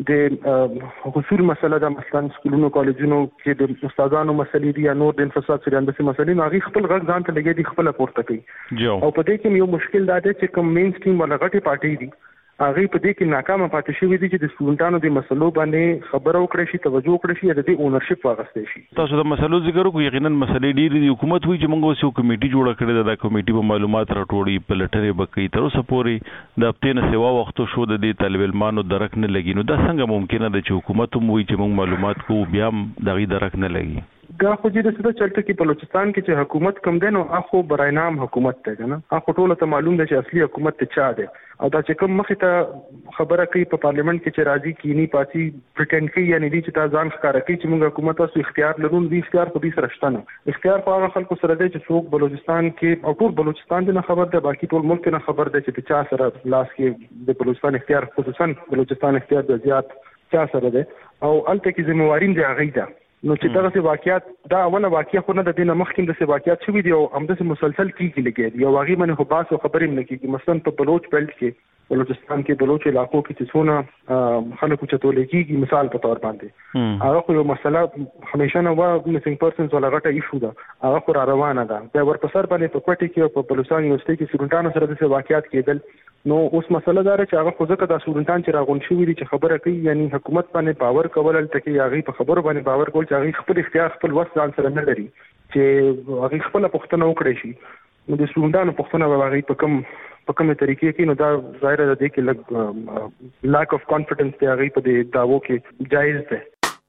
د حصول مسله ده، مثلا سکولونو کالجونو کې د استادانو مسلې دي یا نور د انفراستراکچر اندسي مسلې، نو هغه خپل غږ ځان ته لګي دي خپل پورته کوي. او په دې کې یو مشکل دا دی چې کوم مین سټریم ولا غټي پارټي دي هغه په دې کې ناکامه پاتې شوې دي چې د سټوډنټانو د مسلو باندې خبرو وکړي شي، توجه وکړي شي، د دې اونرشپ واغستې شي. تاسو د مسلو ذکر کوئ، یقینا مسلې ډېرې دي. حکومت وایي چې موږ اوس یو کمیټي جوړه کړې ده، دا کمیټي په معلومات راټوړي، پلټنې به کوي. تر اوسه پورې د هفتې نه سوا وختو شو د دې طالب علمانو درک نه لګي، نو دا څنګه ممکنه ده چې حکومت هم وایي چې موږ معلومات کوو بیا هم دغه درک نه لګي؟ دا خو چې د څه چلته کې بلوچستان کې چې حکومت کم دی نو اخو برای نام حکومت ته کنه اخو ټول ته معلوم دی چې اصلي حکومت ته چا دی او دا چې کوم مخې ته خبره کوي په پارلیمنت کې چې راځي کینی پاتې پریټند کوي یعنی دي چې تا ځان ښکارا کوي چې موږ حکومت اوس اختیار لرو. دي اختیار په دې سره شته نه، اختیار په هغه خلکو سره دی چې څوک بلوچستان کې او ټول بلوچستان نه خبر ده، باقي ټول ملک نه خبر ده چې چا سره لاس کې د بلوچستان اختیار خصوصا بلوچستان اختیار د زیات چا سره ده او الته کې ذمہوارین دی هغه ده. نو چې دغه څه واقعیت دا اوله واقعیا خو نه د دینه مخکې د څه واقعیت شوې دي او همدغه مسلسل کیږي لګي دي او هغه باندې خو باسو خبرې نه کیږي. مثلا په بلوچ بیلټ کې بلوچستان کې بلوچ علاقو کې چې څونه خلکو چتول کیږي، مثال په تور باندې هغه خو یو مسله همیشه نه و میسنګ پرسنز ولا غټه ایشو ده، هغه خو را روانه ده. دا ورپسر باندې په کوټه کې په بلوچستان یونیورسيټي کې سټوډنټانو سره د څه واقعیت کېدل. نو اوس مسله دا چې هغه خو ځکه د سټوډنټان چې راغون شوی دي چې خبره کوي یعنی حکومت باندې باور کول تل کې هغه په خبرو باندې باور کول چې هغه خپل اختیار خپل وس ځان سره نه لري چې هغه خپل پښتنه وکړي شي. نو د سټوډنټانو پښتنه به هغه په کوم په کومه طریقې کې نو دا ظاهر ده کې لګ لاک اف کانفیډنس دی هغه په دې داوو کې جایز ده.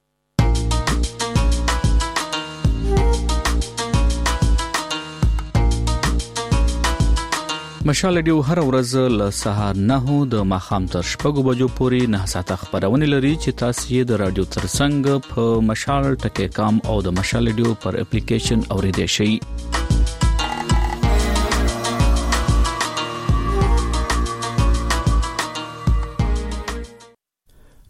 مشال ډیو هر ورځ له سهار نه د ماخام تر شپږو بجو پورې نه ساعته خبرونه لري چې تاسو یې د رادیو ترڅنګ په مشال ټکی کام او د مشال ډیو پر اپلیکیشن اوریدئ شئ.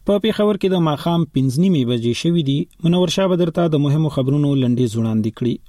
په پیښور کې د ماخام پنځه نیمې بجې شوې دي. منور شاه بدرته د مهمو خبرونو لنډیز وړاندې کړي.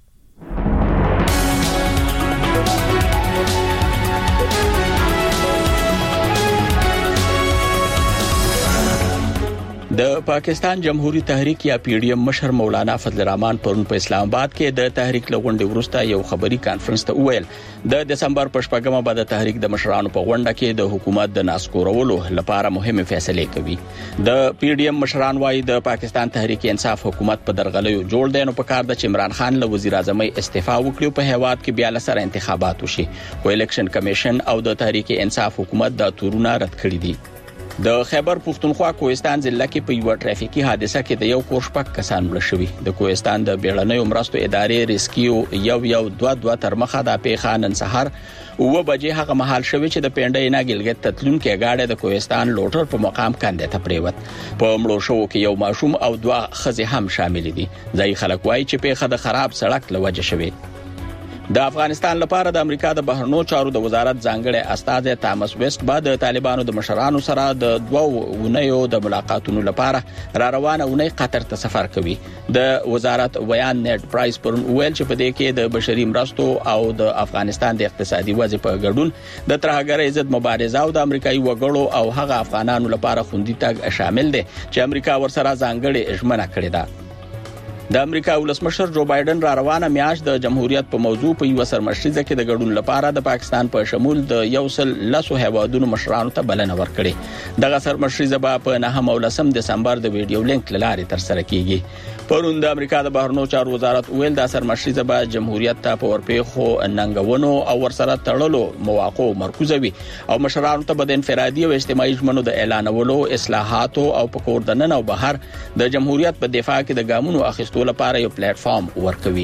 د پاکستان جمهوریت تحریک یا پی ډی ایم مشر مولانا فضل الرحمن پرون په اسلام آباد کې د تحریک لغونډې وروسته یو خبري کانفرنس ته وویل د دسمبر په شپږمه به د تحریک د مشرانو په غونډه کې د حکومت د ناسکورولو لپاره مهمه فیصله کوي. د پی ډی ایم مشران وايي د پاکستان تحریک انصاف حکومت په درغلیو جوړ دی، نو په کار د عمران خان له وزیر اعظم استعفا وکړي په هیواد کې بیا لسره انتخابات وشي. خو الیکشن کمیشن او د تحریک انصاف حکومت د تورونه رد کړی دي. د خیبر پښتونخوا کوهستان ضلع کې په یو ټرافیکي حادثه کې د یو کور شپږ کسان مړه شوي. د کوهستان د بیړنیو مرستو ادارې ریسکیو یو یو دوه دوه تر مخه د پیښه نن سحر اوه بجې هغه مهال شوی چې د پینډۍ نه ګلګت تتلون کې گاډه د کوهستان لوټر په مقام کاندې ته پریوت. په مړو شو کې یو ماشوم او دوه خزې هم شامل دي. ځای خلک وایي چې پیښه د خراب سړک لوجه شوی. د افغانستان لپاره د امریکا د بهرنیو چارو د وزارت ځانګړي استاذ تامس ویسټ بعد د طالبانو د مشرانو سره د دوه ونیو د ملاقاتونو لپاره را روانه ونی قطر ته سفر کوي. د وزارت ویان نیټ پرایس پرون ویل چې په دې کې د بشري مرستو او د افغانستان د اقتصادي وضع په ګډون د ترهګرۍ ضد مبارزه او د امریکایي وګړو او هغه افغانانو لپاره خوندي تګ شامل دي چې امریکا ورسره ځانګړي ژمنه کړې ده. د امریکا ولسمشر جو بایدن را روانه میاشت د جمهوریت په موضوع په یو سرمشریزه کې د ګډون لپاره د پاکستان په شمول د یو سل لسو هیوادونو مشرانو ته بلنه ورکړي. دغه سرمشریزه به په نهم او لسم دسمبر د ویډیو لینک لارې تر سره کیږي. پرون د امریکا د بهرنیو چارو وزارت ویل د سرمشریزه به جمهوریت ته په ورپېخو ننګونو او ورسره تړلو مواقع مرکزوي او مشرانو ته به د انفرادي او اجتماعي ژمنو د اعلانولو، اصلاحاتو او په کور دننه او بهر د جمهوریت په دفاع کې د ګامونو اخیستو لپاره یو پلیټ فارم ورکوي.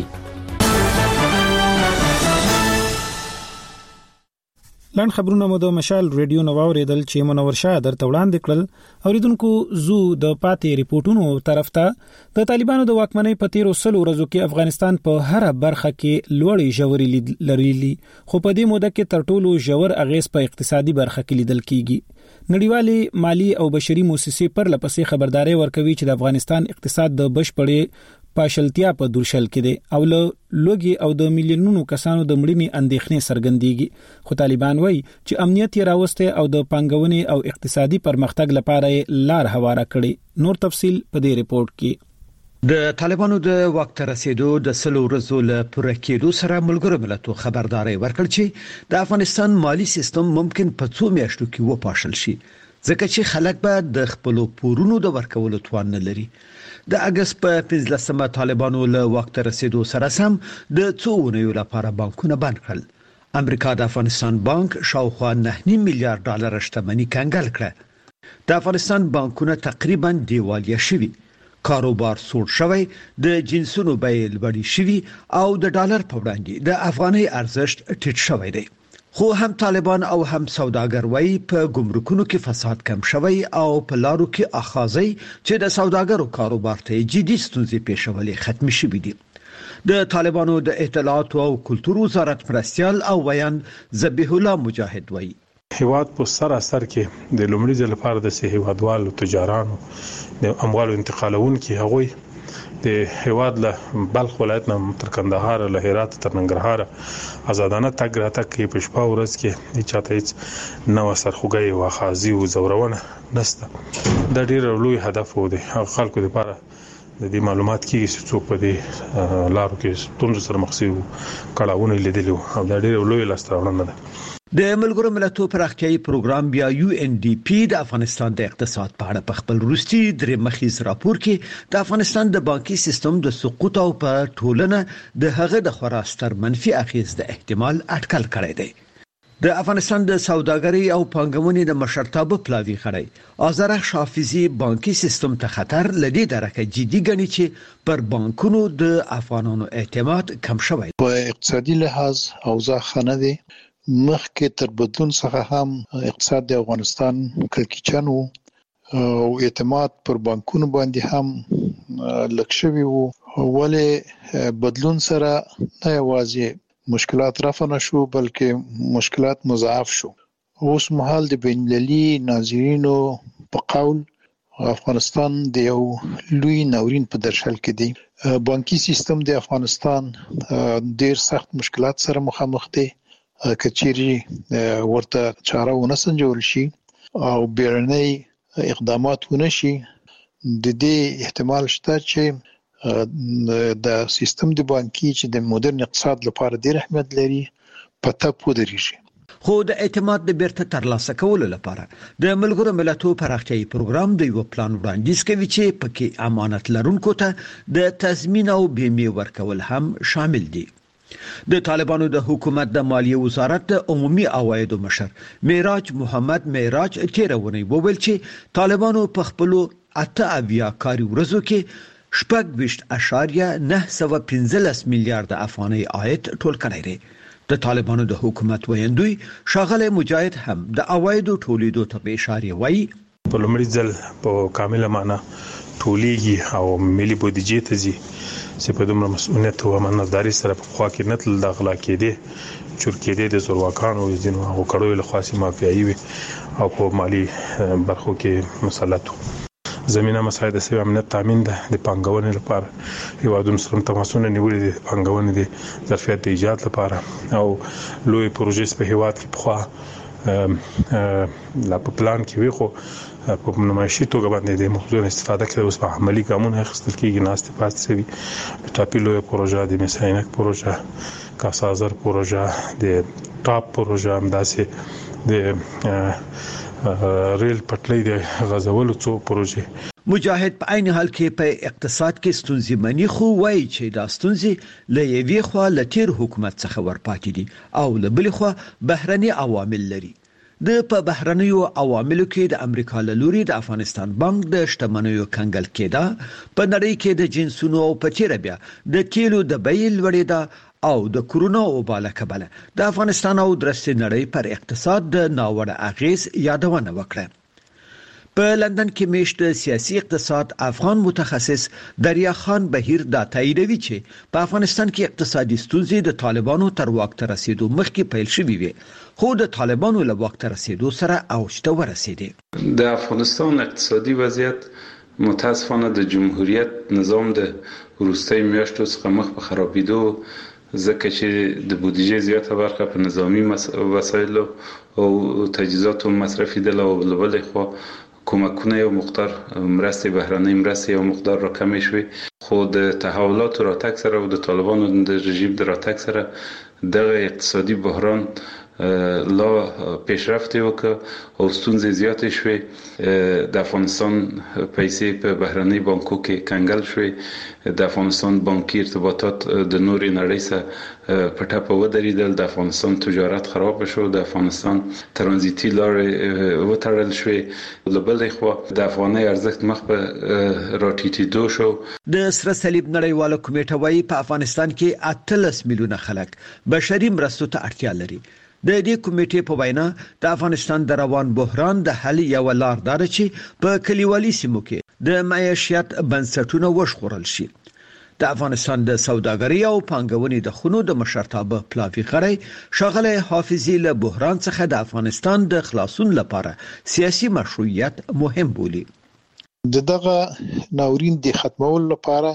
لاند خبرونه مو د مشال ریډیو نو اوریدل چې منور شاه درته وړاندې کړل. اوریدونکو زو د پاتې ریپورتونو طرف ته د طالبانو د واکمنۍ په تیرو سلو ورځو کې افغانستان په هر برخه کې لوړې ژورې لري، خو په دې موده کې تر ټولو ژور اغیز په اقتصادي برخه کې لیدل کیږي. نړیوالې مالی او بشري مؤسسې پر لپسې خبرداري ورکوي چې د افغانستان اقتصاد د بشپړې پاشلتیا په درشل کې دي او له لوګي او د میلیونونو کسانو د مړینې اندېښنې څرګندېږي. خو طالبان وایي چې امنیت یې راوسته او د پانګونې او اقتصادي پرمختګ لپاره لار هواره کړي. نور تفصيل په دې ریپورت کې. د طالبانو د وخت رسیدو د سلو ورځو له پوره کېدو سره ملګرو ملتونو خبرداري ورکړ چې د افغانستان مالی سیستم ممکن په څو میاشتو کې وپاشل شي، ځکه چې خلک به د خپل پورونو د ورکولو توان نه لري. د اگست په پنځلسمه طالبانو له وخت رسیدو سره سم د څو ونیو لپاره بانکونه بند کړل. امریکا د افغانستان بانک شاوخوا نه میلیارډ ډالر شتمنۍ کنګل کړه. د افغانستان بانکونه تقریبا دیوالیه شوي، کاروبار سوړ شوی، د جنسونو بیې لوړې شوي او د ډالر په وړاندې د افغاني ارزښت ټیټ شوی دی. خو هم طالبان او هم سوداګر وایي په ګمرکونو کې فساد کم شوی او په لارو کې اخاذي چې د سوداګرو کاروبار ته جدي ستونزې پیښولې ختم شوې دي. د طالبانو د اطلاعات او کلتور وزارت مرستيال او ویان ذبیح الله مجاهد وایي هیواد په سر اثر کې د لومړي ځل لپاره د هیوادوالو تجارانو د اموالو انتقالون کې هغوی د هیواد له بلخ ولایت نه تر کندهار له هرات تر ننګرهار آزادانه تګ راتګ کې په شپه ورځ کې د چاته هیڅ نو سرخوږی او خازي او زورونه نشته. د ډیر لوی هدف و دی خلکو لپاره د دې معلومات کې چې څوک په دې لارو کې ستونزې سره مخ شي کړهونه لیدلو او د ډیر لوی لاستراوړنه ده. د ملګرو ملتونو پراختیايي پروګرام بیا یو ان ډي پی د افغانستان د اقتصاد په اړه په خپل وروستي درې مخیز راپور کې د افغانستان د بانکي سیستم د سقوط او په ټولنه د هغه د خراستر منفي اغیز د احتمال اټکل کړی دی. د افغانستان د سوداګرۍ او پانګونې د مشرتابه پلاوی غړی آزرخ حافظي بانکي سیستم ته خطر لدی درکه جدي ګڼي چې پر بانکونو د افغانانو اعتماد کم شوی. په اقتصادي لحاظ اوضاع خنه دي، مخکې تر بدلون څخه هم اقتصاد د افغانستان کړکېچن وو او اعتماد پر بانکونو باندې هم لږ شوی وو، ولې بدلون سره نه یوازې مشکلات رفع نشو بلکې مشکلات مضاعف شو. اوس مهال د بین المللي ناظرینو په قول افغانستان د یو لوی ناورین په درشل کې دی. بانکي سیستم د افغانستان ډیر سخت مشکلات سره مخامخ دی. کچېری ورته چاره ونه سنجول شي او بیرنۍ اقدامات ونه شي، د دې احتمال شته چې د سیستم د بانکي چې د مدرن اقتصاد لپاره ډیر اهمیت لري په ټپ ودرېږي. خو د اعتماد د بیرته ترلاسه کولو لپاره د ملګرو ملتونو پراختیايي پروګرام د یو پلان وړاندیز کوي چې پکې امانت لرونکو ته د تضمین او بیمې ورکول هم شامل دي. د طالبانو د حکومت د مالیه وزارت د عمومي عوایدو مشر معراج محمد معراج تیرونی وویل چې طالبانو په خپل اته اویا کاري ورځو کې شپږ ویشت اشاریه نه سوه پنځلس میلیارډ افغاني عاید ټول کړی دی. د طالبانو د حکومت ویندوی ښاغلی مجاهد هم د عوایدو ټولیدو ته په اشاره وایي په لومړي ځل په کامله معنا ټولیږي او ملي بودیجې ته ځي چې په دومره مسؤلیت او امانتداري سره په خوا کې نتل د اغلا کېدې چور کېدې د زورواکانو ځینو او کړو له خاصي مافیایي او په مالی برخو کې مسلط زمينه مساعده سوي امنیت تامین ده د پنګونې لپاره هیوادونو سره تماسونه نیولې دي پنګونې دي ظرفیت د ایجاد لپاره او لوی پروژې په هیواد کې په لا په پلان کې وي خو په نمایشي توګه باندې د موضوع استفاده کړي اوس په عملی ګامونه اخیستل کېږي ناست پات سوي ټاپي لوی پروژه د مساینک پروژه کاسازر پروژه د ټاپ پروژه همداسې د ریل پټلۍ د غزولو څو پروژې. مجاهد په عین حال کې په اقتصاد کې ستونزې مني خو وایي چې دا ستونزې له یوې خوا له تیر حکومت څخه ورپاتې دي او له بلې خوا بهرني عوامل لري. د په بهرنیو عواملو کې د امریکا له لوري د افغانستان بانک د شتمنیو کنګل کېده، په نړۍ کې د جنسونو او په تیر بیا د تیلو د بیې لوړېده او د کورونا وبا کبله د افغانستان او درسته نړۍ پر اقتصاد د ناوړه اغیز یادونه وکړه. په لندن کې میشت سیاسي اقتصاد افغان متخصص دریا خان بهیر دا تاییدوي چې په افغانستان کې اقتصادي ستونزې د طالبانو تر واک ته رسیدو مخکې پیل شوې وي خو د طالبانو له واک ته رسیدو سره اوج ته ورسېدي. د افغانستان اقتصادي وضعیت متاسفانه د جمهوریت نظام د وروستۍ میاشتو څخه مخ په خرابېدو ځکه چې د بودیجې زیاته برخه په نظامی وسایل او تجهیزات مصرفیدل او بل خو کومکونه یو مقدار مرستې بهرنۍ مرستې یو مقدار راکمې شوې خو د تحولات راتګ سره او د طالبانو د رژیم د راتګ سره دغه اقتصادي بحران لا پیشرفت وکړ او ستونزې زیاتې شوې. د افغانستان پیسې په بهرنۍ بانکو کې کنګل شوې، د افغانستان بانکي ارتباطات د نورې نړۍ سره په ټپه ودرېدل، د افغانستان تجارت خراب شو، د افغانستان ترانزیتي لارې وتړل شوې، له بلې خوا د افغانۍ ارزښت مخ په راټیټېدو شو. د سره صلیب نړیواله کمیټه وايي په افغانستان کې اتلس میلیونه خلک بشري مرستو ته اړتیا لري. د دې کمیټې په وینا د افغانستان د روان بحران د حل یو لار دا چې په کلیوالي سیمو کې د معیشت بنسټونه وشخورل شي. د افغانستان د سوداګرۍ او پانګونې د خونو د مشرتابه پلاوی غړی ښاغلی حافظي له بحران څخه د افغانستان د خلاصون لپاره سیاسي مشروعیت مهم بولي. د دغه ناورین د ختمولو لپاره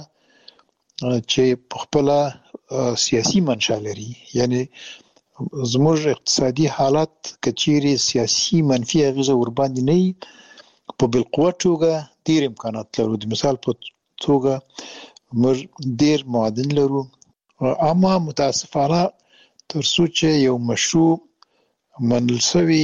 چې په خپل سیاسي منشأ لري، یعنی زموږ اقتصادي حالت کچيري سیاسي منفي اغیزه ور باندې نه په بالقوه توګه ډیر امکانات لرو. د مثال په توګه موږ ډیر معادن لرو، اما متاسفانه ترڅو چې یو مشروع منلسوي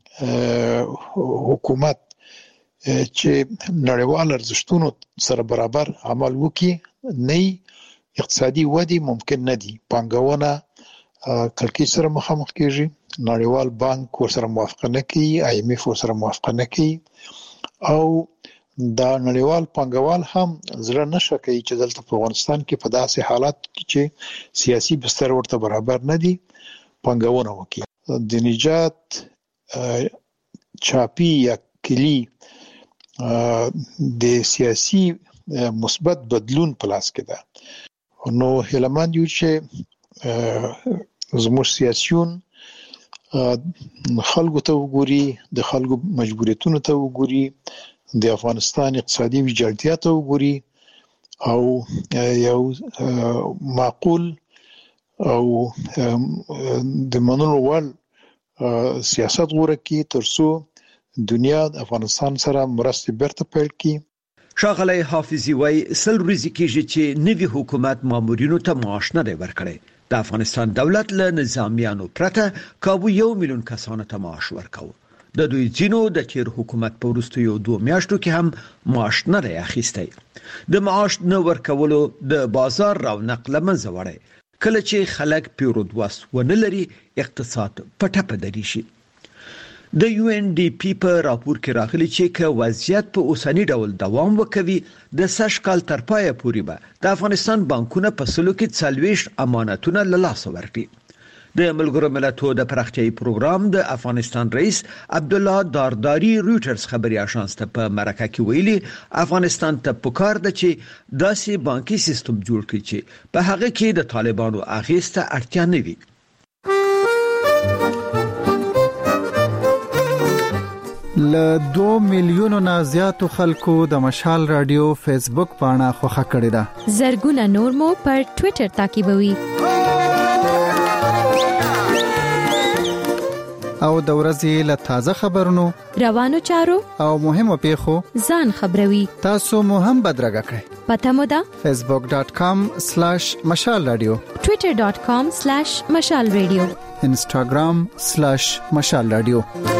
حکومت چې نړیوال ارزښتونو سره برابر عمل وکړي نه اقتصادي ودی ممکن نه دي. پانګونه کلکی سره مخامخ کیږي، نړیوال بانک ورسره موافقه نه کوي، آی ایم ایف ورسره موافقه نه کوي او دا نړیوال پانګوال هم زړه نشه کوي چې دلته په افغانستان کې په داسې حالات کې چې سیاسي بستر ورته برابر نه دي پانګونه وکړي. د نجات چاپی یا کلی د سیاسي مثبت بدلون په لاس کې ده. نو هیلمند یو چې زموږ سیاسيون خلکو ته وګوري، د خلکو مجبوریتونو ته وګوري، د افغانستان اقتصادي ویجاړتیا ته وګوري او یو معقول او د منلو وړ سیاست غوړه کی ترڅو دنیا د افغانستان سره مرستې بیرته پیل کړي. ښاغلی حافظي وایي سل ورځې کېږي چې نوي حکومت مامورینو ته معاش نه دی ورکړی. د افغانستان دولت له نظامیانو پرته کابو یو میلیون کسانو ته معاش ورکاوه. د دوی ځینو د تیر حکومت په وروستیو دوه میاشتو کې هم معاش نه دی اخیستی. د معاش نه ورکولو د بازار رونق له منځه وړی. کله چې خلک پیرود وس ونه لري اقتصاد په ټپه دریږي. د یو ان ډي پی په راپور کې راغلي چې که وضعیت په اوسنی ډول دوام وکوي د سږ کال تر پایه پورې به د افغانستان بانکونه په سلو کې څلوېښت امانتونه له لاسه ورکړي. د ملګرو ملتونو د پراختیايي پروګرام د افغانستان رئیس عبدالله دارداری رويټرز خبري اژانس ته په مرکه کې ویلي افغانستان ته پکار ده چې داسې بانکي سیستم جوړ کړي چې په هغه کې د طالبانو اغېز ته اړتیا نه وي. ل دو میلیونو نه زیاتو خلکو د مشال رادیو فیسبوک پاڼه خوښه کړې ده. زرګونه نور مو پر ټوئیټر تعقیبوي. او د ورځې له تازه خبرونو روانو چارو او مهمو پیښو ځان خبروي. تاسو مو هم بدرګه کړئ. پته مو ده facebook dot com slash mashal radio twitter dot com slash mashal radio instagram slash mashal radio.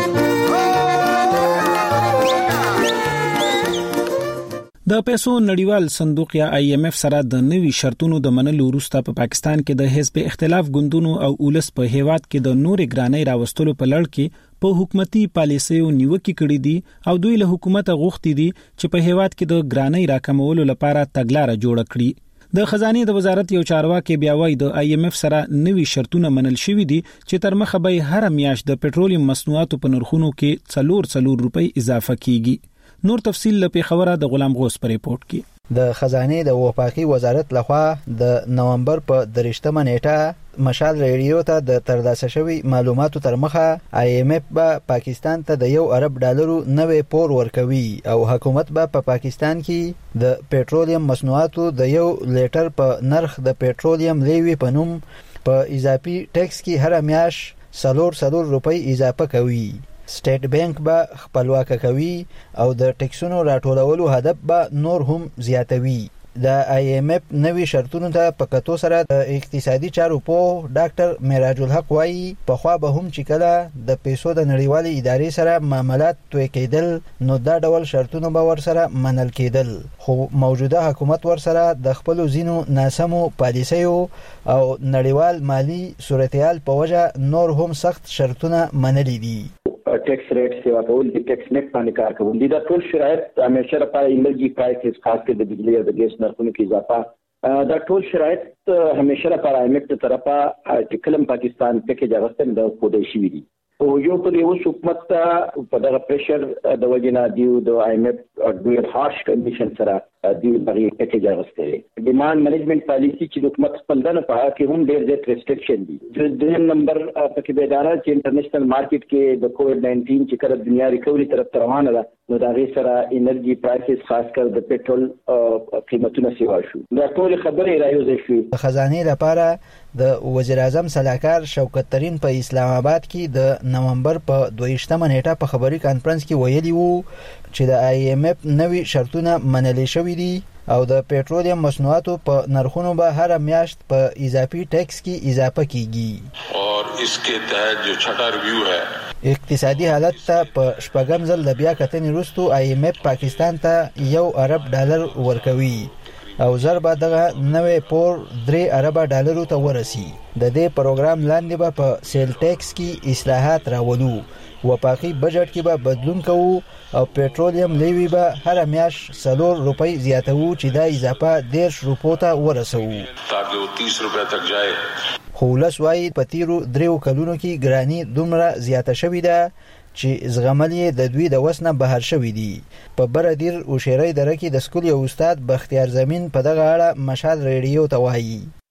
د پیسو نړیوال صندوق یا آی ایم ایف سره د نوي شرطونو د منلو وروسته په پاکستان کې د حزب اختلاف ګوندونو او اولس په هیواد کې د نورې ګرانۍ راوستلو په لړ کې په حکومتي پالیسیو نیوکې کړې دي او دوی له حکومت غوښتي دي چې په هیواد کې د ګرانۍ راکمولو لپاره تګلارې جوړ کړي. د خزانه د وزارت یو چارواکي بیا وایي د آی ایم ایف سره نوي شرطونه منل شوي دي چې تر مخه به هر میاشت د پټرولیم مصنوعاتو په نرخونو کې څلور څلور روپۍ اضافه کیږي. نور تفصیل له پیښوره د غلام غوث پر ریپورت کې. د خزانه د وفاقي وزارت لخوا د نومبر په درشتمه نیټه مشال ریډیو ته د ترلاسه شوی معلوماتو تر مخه آی ایم ایف به پاکستان ته د یو ارب ډالرو نوې پور ورکوي او حکومت به په پاکستان کې د پټرولیم مصنوعاتو د یو لیټر په نرخ د پټرولیم لیوی په نوم په اضافي ټیکس کې هر میاش څلور څلور روپۍ اضافه کوي. سټیټ بانک به خپلواک کوي او د ټیکسونو راټولولو هدف به نور هم زیاتوي. د آی ایم ایف نوي شرطونو ته په کتو سره د اقتصادي چارو په ډاکټر معراج الحق وايي په خوا به هم چې کله د پیسو د نړیوالې ادارې سره معاملات توی کېدل نو دا ډول شرطونه به ور سره منل کېدل، خو موجوده حکومت ور سره د خپل زینو ناسمو پالیسیو او نړیوال مالی صورتحال په وجه نور هم سخت شرطونه منلي دي. ټیکس ریټ سیوا کول د ټیکس نیک باندې کار کول دي. دا ټول شرایط همیشه لپاره انرژي پرایسز خاص کر د بجلی او د ګیس نرخونو کې اضافه دا ټول شرایط همیشه لپاره ایمټ تر طرفه چې کلم پاکستان پیکیج اغستل د خودي شي دي او یو پر یو حکومت ته په دغه پریشر د وجنه دیو د آی ایم ایف ډیر هارش کنډیشن سره دیو دغه پیکیج اغستل. ډیماند منیجمنت پالیسی چې حکومت خپل دنه په کې هم ډیر ډیر ریستریکشن دي. د دویم نمبر پکې به اداره چې انټرنیشنل مارکیټ کې د کووډ ناینټین چې کله دنیا ریکوري طرف روانه ده نو دا غي سره انرژي پرایسز خاص کر د پټرول قیمتونه سیوا شو. دا ټول خبرې رايوځي شو. خزانه لپاره د وزیر اعظم صلاحکار شوکت ترين په اسلام آباد کې د نومبر په دویشتمه نیټه په خبري کانفرنس کې ویلي وو چې د آی ایم ایف نوي شرطونه منلي شوي دي او د پټرولیم مصنوعاتو په نرخونو به هر میاشت په اضافي ټیکس کې اضافه کیږي اور اسکے تحت جو چھٹا ریویو ہے اقتصادي حالت ته په شپږم ځل د بیا کتنې وروسته آی ایم ایف پاکستان ته یو ارب ډالر ورکوي او ضربه دغه نوې پور درې ارب ډالرو ته ورسی. د دې پروګرام لاندې به په سیل ټیکس کې اصلاحات راولو، وفاقي بجټ کې به بدلون کوو او پټرولیم لیوی به هر میاش څلور روپۍ زیاتوو چې دا اضافه دیرش روپو ته ورسوو تاکہ وہ تیس روپے تک جائے. خو ولس وايي په تیرو دریو کلونو کې ګرانی دومره زیاته شوې ده چې زغملې د دوی د وسنه بهر شوې دي. په بردیر او شیرای دره کې د سکول یو استاد بختیار زمين په دغه اړه مشال ریډیو ته وایي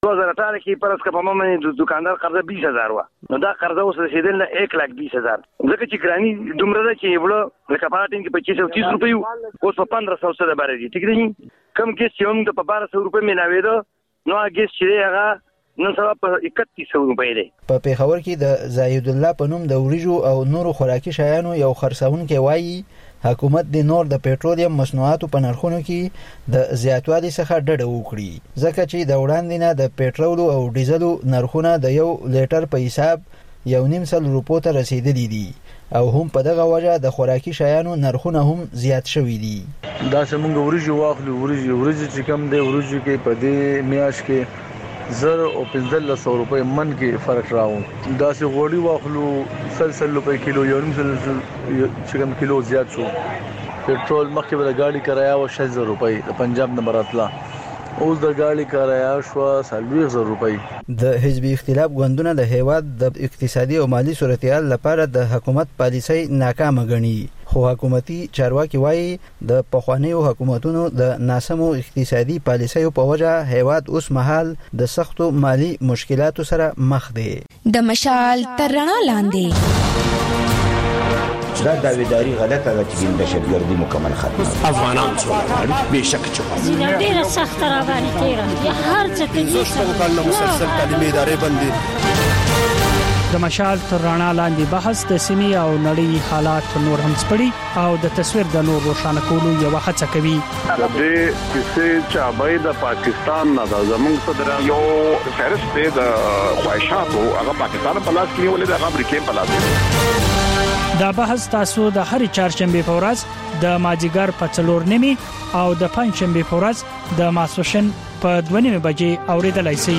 دو هزار اٹھارہ کې پرس کا په ممنه د دکاندار قرضه بیس هزار و نو دا قرضه اوس رسیدل نه یک لاک بیس هزار ځکه چې ګرانی دومره ده چې وړو لکه پاتین کې پچیس سو تیس روپیو اوس په پندرہ سو سره باندې دي ټیک دی کم کې چې هم د په بارہ سو روپیو ملاوي ده نو هغه چې هغه نن سبا په اکتیس سو روپۍ دی. په پیښور کې د زاهد الله په نوم د وریجو او نورو خوراکي شیانو یو خرڅونکي وایي حکومت د نور د پېټرولیم مصنوعاتو په نرخونو کې د زیاتوالي څخه ډډه وکړي ځکه چې د وړاندې نه د پېټرول او ډیزلو نرخونه د یو لیټر په حساب یو نیم سل روپو ته رسیدلي دي او هم په دغه وجه د خوراکي شیانو نرخونه هم زیات شوي دي. دا څنګه وریجو واخلو وریجو وریجو چې کم دی وریجو کې په دې میاش کې زر او پنځه سو روپۍ من کې فرق راو دا سه غوړي واخلو سلسل روپۍ کیلو یو نیم سل چې کم کیلو زیات شو پېټرول مخکې به ګاډي کرایه و شل زره روپۍ د پنجاب نمبر اتلا اوس د ګاډي کرایه شو سلوي زره روپۍ. د حزب اختلاف غوندونه د هیواد د اقتصادي او مالی صورتحال لپاره د حکومت پالیسۍ ناکامه غني خو حکومتي چارواکي وایي د پخوانیو حکومتونو د ناسمو اقتصادي پالیسیو په وجه هیواد اوس مهال د سختو مالی مشکلاتو سره مخ دی. د مشال تر رڼا لاندې دا داویداری غلطه ده چې د دهشتګردي مکمل ختمه افغانان څو به شک چې ډیره سخت را باندې تیرا هر څه ته چې کله مسلسل تعلیمي ادارې باندې د مشال تر رڼا لاندې بحث د سیمې او نړۍ حالات نور هم سپړي او د تصویر د نور روښانه کولو یو هڅه کوي. د دې کیسې چې بای د پاکستان نه د زمونږ صدر یو فهرست د خواهشاتو هغه پاکستان په لاس کې ولې د امریکا په لاس. دا بحث تاسو د هر چهارشنبه په ورځ د ماجیګر په څلور نیمي او د پنځشنبه په ورځ د ماسوشن په دوه نیمه بجې اوریدلای شئ.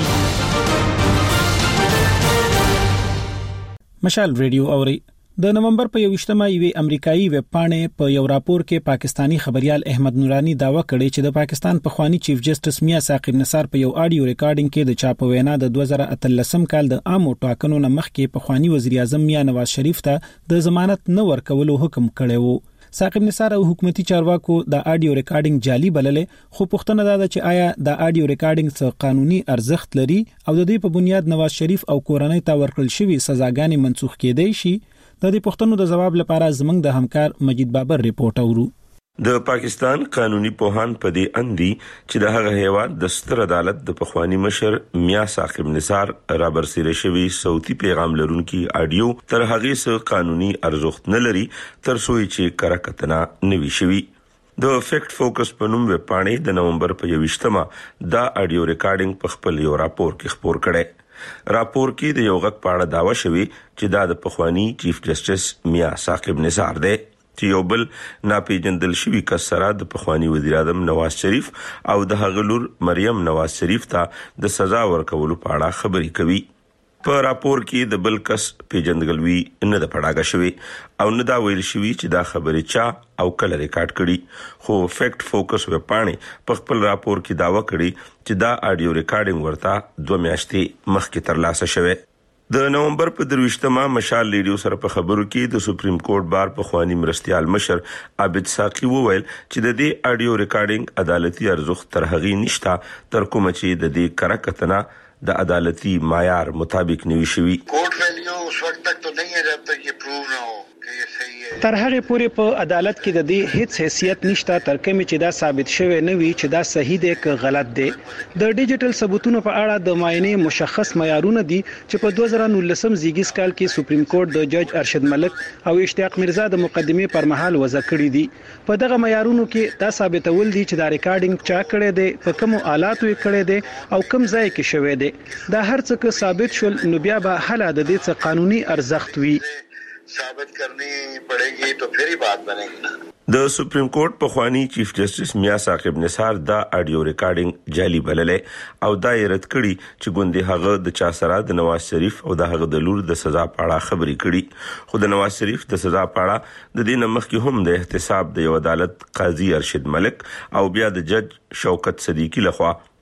مشال ریډیو اوري د نومبر په یوشتمه یوې امریکایي ویب پاڼې په یو راپور کې پاکستانی خبريال احمد نورانی داوا کړی چې د پاکستان پخوانی چیف جسټس میا ثاقب نثار په یو آډیو ریکارډینګ کې د چاپ وینا د دوه زره اتلسم کال د عامو ټاکنو نه مخکې پخوانی وزیر اعظم میا نواز شریف ته د ضمانت نه ورکولو حکم کړی وو. ثاقب نثار او حکومتي چارواکو د آډیو ریکارډینګ جعلي بللې خو پوښتنه ده چې آیا د آډیو ریکارډینګ څه قانوني ارزښت لري او د دې په بنیاد نواز شریف او کورنۍ ته ورکړل شوی سزاګانې منسوخ کېدای شي. د دې پوښتنو د جواب لپاره زمنګ د همکار مجید بابر ریپورت اورو. د پاکستان قانوني پوهان په دې اندي چې د هغه هیواد د ستر عدالت د پخوانی مشر میا ثاقب نثار را برسېره شوی صوتي پیغام لرونکي آډیو تر هغه سره قانوني ارزښت نه لري تر څو چې کرکتنا نوي شوی. د فیکټ فوکس په نوم ویب پاڼې د نومبر په یوشتمه دا آډیو ریکارډینګ په خپل یو راپور کې خبر کړي. راپور کې د یو غږ په اړه داوا شوی چې دا د پخوانی چیف جسټس میا ثاقب نثار دی چې یو بل ناپیژندل شوی کس سره د پخوانی وزیر اعظم نواز شریف او د هغه لور مریم نواز شریف ته د سزا ورکولو په اړه خبري کوي. په راپور کې د بل کس پیژندګلوي نه د پړاګه شوی او نه دا ویل شوی چې دا خبره چا او کله ریکارډ کړي. خو فیکټ فوکس ویب پاڼې په خپل راپور کې داوا کړي چې دا آډیو ریکارډینګ ورته دوه میاشتې مخکې ترلاسه شوه. د نومبر په درويشتمه مشال ریډیو سره په خبرو کې د سپریم کورټ بار په خواني مرستيال مشر عابد ساقي وویل چې د دې آډیو ریکارډینګ عدالتي ارزښت تر هغه نشته تر کوم چې د دې کرکتنا د عدالتي معیار مطابق نیوي شوی. Court value उस वक्त तक तो नहीं है जब तक ये प्रूव ना हो कि ये सही है. تر هغه پورې په عدالت کې د دې هیڅ حیثیت نشته تر کومه چې دا ثابت شوی نه وي چې دا صحیح دی که غلط دی. د ډیجیټل ثبوتونو په اړه د معاینې مشخص معیارونه دي چې په دوه زره نولسم زیږیز کال کې سپریم کورټ د جج ارشد ملک او اشتیاق مرزا د مقدمې پر مهال وضع کړی دي. په دغه معیارونو کې دا ثابتول دي چې دا ریکارډینګ چا کړی دی، په کوم آلاتو یې کړی دی او کوم ځای کې شوی دی. دا هر څه ثابت شول نو بیا به حل د دې څخه قانوني ارزښت وي. ثابت کرنی پڑेगी तो फिर ही बात बनेगी ना. د سپریم کورټ په خوانی چیف جسټس میا ثاقب نثار دا آډیو ریکارډینګ جعلي بللې او دا رد کړي چې ګوندې هغه د چا سره د نواز شریف او د هغه د لور د سزا په اړه خبري کړي. خو د نواز شریف د سزا په اړه د دې نمخ کې هم د احتساب د یو عدالت قاضي ارشد ملک او بیا د جج شوکت صدیقی لخوا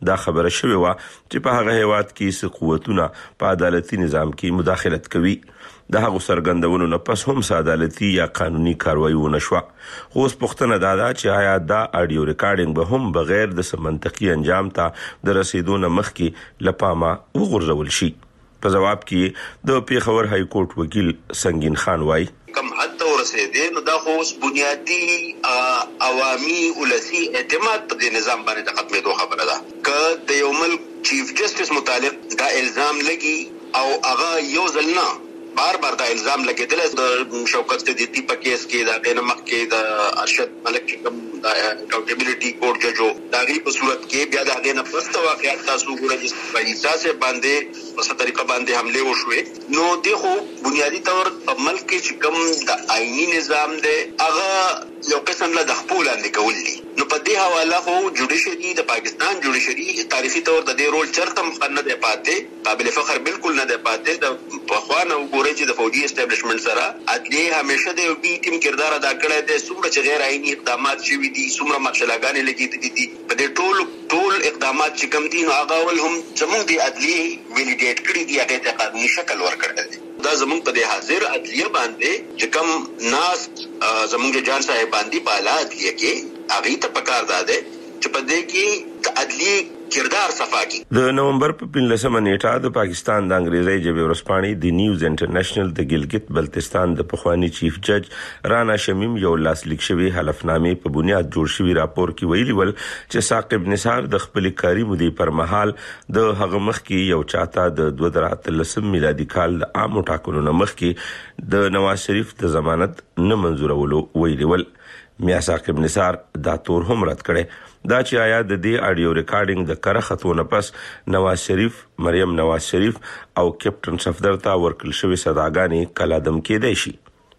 دا خبره شوې و چې په هغه هیواد کې څه قوتونه په عدالتي نظام کې مداخلت کوي. د هغو سرګندونو نه پس هم عدالتي یا قانوني کاروایی ونه شوه. خو اوس پوښتنه دا ده چې آیا دا اډیو ریکارډینګ به هم بغیر د منطقي انجام ته د رسیدو نه مخکې له پامه وغورځول شي. په جواب کې د پیښور های کورټ وکیل سنگین خان وایي کم حد ته ورسېدې نو دا خو بنیادی عوامي ولسی اعتماد په دې نظام باندې د ختمېدو خبره ده. که د یو ملک چیف جسټس متعلق دا الزام لګي او هغه یو ځل نه بار بار دا الزام لګیدل د شوکت صدیقی په کیس کې دا غیر مخ کې د ارشد ملک کوم د اکاونټیبিলিټي کورټ ججو دا غي په صورت کې بیا دا غیر نه پسته واقعیت تاسو ګورئ چې په اساس باندې په څه طریقه باندې حمله وشوه نو دغه بنیادی تور په ملک کې کوم د آئینی نظام دی هغه یو قسم له خپل اندې کول دي. نو په دې حواله خو جوډیشري د پاکستان جوډیشري تاریخي تور د دې رول چرته مخنه دی پاتې قابل فخر بالکل نه دی پاتې د پخوانو ګورې چې د فوجي اسټابلیشمنت سره عدلیه همیشه د یو بي ټیم کردار ادا کړی دی. څومره چې غیر آئینی اقدامات شوي دي څومره مارشلګانې لګېدلې دي په دې ټول ټول اقدامات چې کوم دي نو هغه ول هم زموږ د عدلیه ویلیډیټ کړي دي هغه ته قانوني شکل ورکړل دي. دا زموږ په دې حاضر عدلیه باندې چې کوم ناس زموږ جان صاحب باندې بالا عدلیه کې هغه ته پکار داده چې په دې کې د عدلیه کردار صفا کی. د نومبر په پنځلسمه نیټه د پاکستان د انګریزي ژبې ورځپاڼې د نیوز انټرنیشنل د ګلګت بلتستان د پخوانی چیف جج رانا شمیم یو لاسلیک شوی حلفنامې په بنیاد جوړ شوی راپور کې ویلي ول چې ثاقب نثار د خپل کاري مودې پر مهال د هغه مخ کې یو چاته د دوه زره اتلسم میلادي کال د عام ټاکنو نه مخ کې د نواز شریف د ضمانت نه منزورولو ویلي ول. میا ثاقب نثار دا تور هم رد کړي دا چې آیا د دې اډیو ریکارډینګ د کره خطو نه پس نواز شریف مریم نواز شریف او کیپټن صفدر ته ورکل شوی صداګانې کلادم کېدای شي.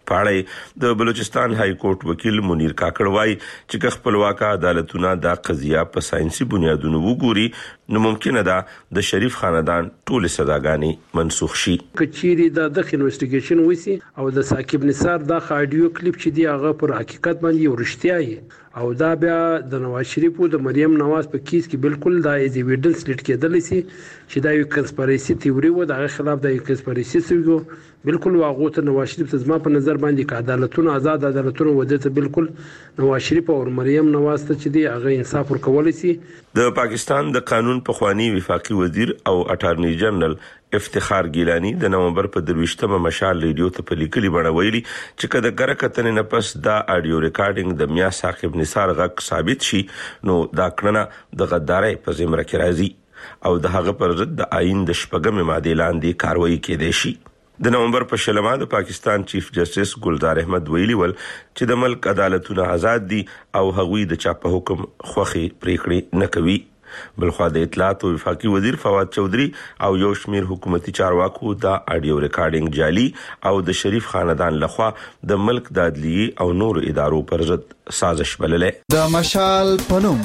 پاړې د بلوچستان های کورټ وکیل منیر کاکړ وای چې خپلواک عدالتونه دا قضیه په ساينسي بنیادونو وګوري نو ممکنه ده د شریف خاندان ټول صداګانې منسوخ شي. کچيري د د انویسټیګیشن وسی او د ثاقب نثار د اډیو کلیپ چې دی هغه پر حقیقت باندې ورشتیا او دا بیا د نواز شریف او د مریم نواز په کیس کې بالکل دا ایز ایویډنس لیټ کېدل شي چې دا یو کنسپریسی تیوري و د خلاف د یو کنسپریسی سویو بالکل واغو ته نواز شریف ته زما په نظر باندې عدالتونه آزاد عدالتونه ودته بالکل نواز شریف او مریم نواز ته چې دی هغه انصاف ورکول شي. د پاکستان د قانون پخوانی وفاقي وزیر او اټارنی جنرال افتخار ګیلانی د نومبر په درويشتمه مشال ریډیو ته په لیکلي بڼه ویلي چې کله ګره کتنې نه پس دا اډیو ریکارډینګ د میا ثاقب نثار غږ ثابت شي نو دا کړنه د غدارۍ په زمره کې راځي او د هغه پر ضد د آئین د شپږمې ماده لاندې کاروایی کېدای شي. د نومبر په شلمه د پاکستان چیف جسټس ګلزار احمد ویلي ول چې د ملک عدالتونه آزاد دي او هغوی د چا په حکم خوخي پریکړې نه کوي. بلخوا د اطلاعات او وفاقي وزیر فواد چودھری او یو شمیر حکومتي چارواکو دا اډیو ریکارډینګ جعلي او د شریف خاندان لخوا د ملک د عدلیه او نور ادارو پر ضد سازش بللې. د مشال پنوم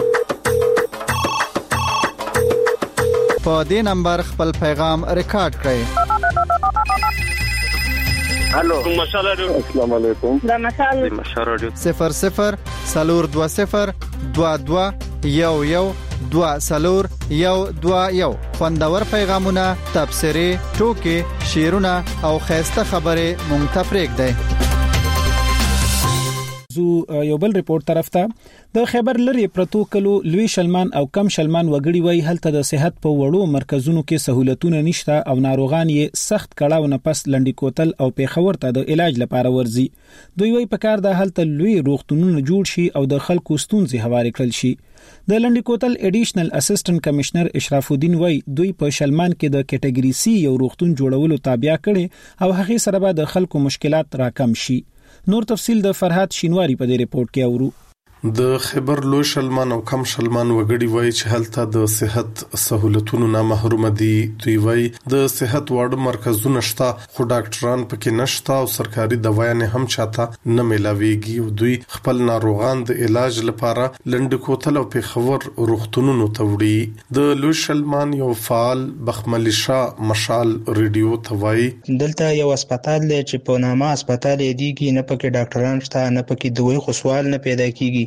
په دې نمبر خپل پیغام ریکارډ کړئ. الو مشال رادیو السلام علیکم دا مشال مشال رادیو صفر صفر سلور دو صفر دو دو یو یو دو سلور یو دو یو خوندور پیغامونه تبصره ټوکي شیرونه او خاصه خبره مونږ ته پرېږدئ. زو یو بل ریپورت طرف ته د خیبر لري پرتو کلو لوی شلمان او کم شلمان وګړي وای هلته د صحت په وړو مرکزونو کې سہولتونه نشته او ناروغان یې سخت کړهو نه پس لنډی کوتل او پیښور ته د علاج لپاره ورزي. دوی وای په کار د هلته لوی روغتونونه جوړ شي او د خلکو ستونزې هوارې کړل شي. د لنډی کوتل ایډیشنل اسسټنټ کمشنر اشراف الدین وای دوی په شلمان کې د کټګوري سی یو روغتون جوړولو تابع کړي او هغه سره به د خلکو مشکلات راکم شي. نور تفصیل د فرحات شینواری په دې ریپورت کې اورو. د خیبر لوی شلمان او کم شلمان وګړي وای چې هلته د صحت سہولتونو نه محروم دي. دوی وای د صحت واړه مرکزونه شته خو ډاکټران پکې نشته او سرکاري دوايانې هم چاته نه ملاويږي او دوی خپل ناروغان د علاج لپاره لنډ کوتل او پیښور روغتونونو ته وړي. د لوی شلمان یو فعال بخملی شاه مشال ریډیو ته وای دلته یو هسپتال دی چې په نامه هسپتال دیږي نه پکې ډاکټران شته نه پکې دوی خو سوال نه پیدا کیږي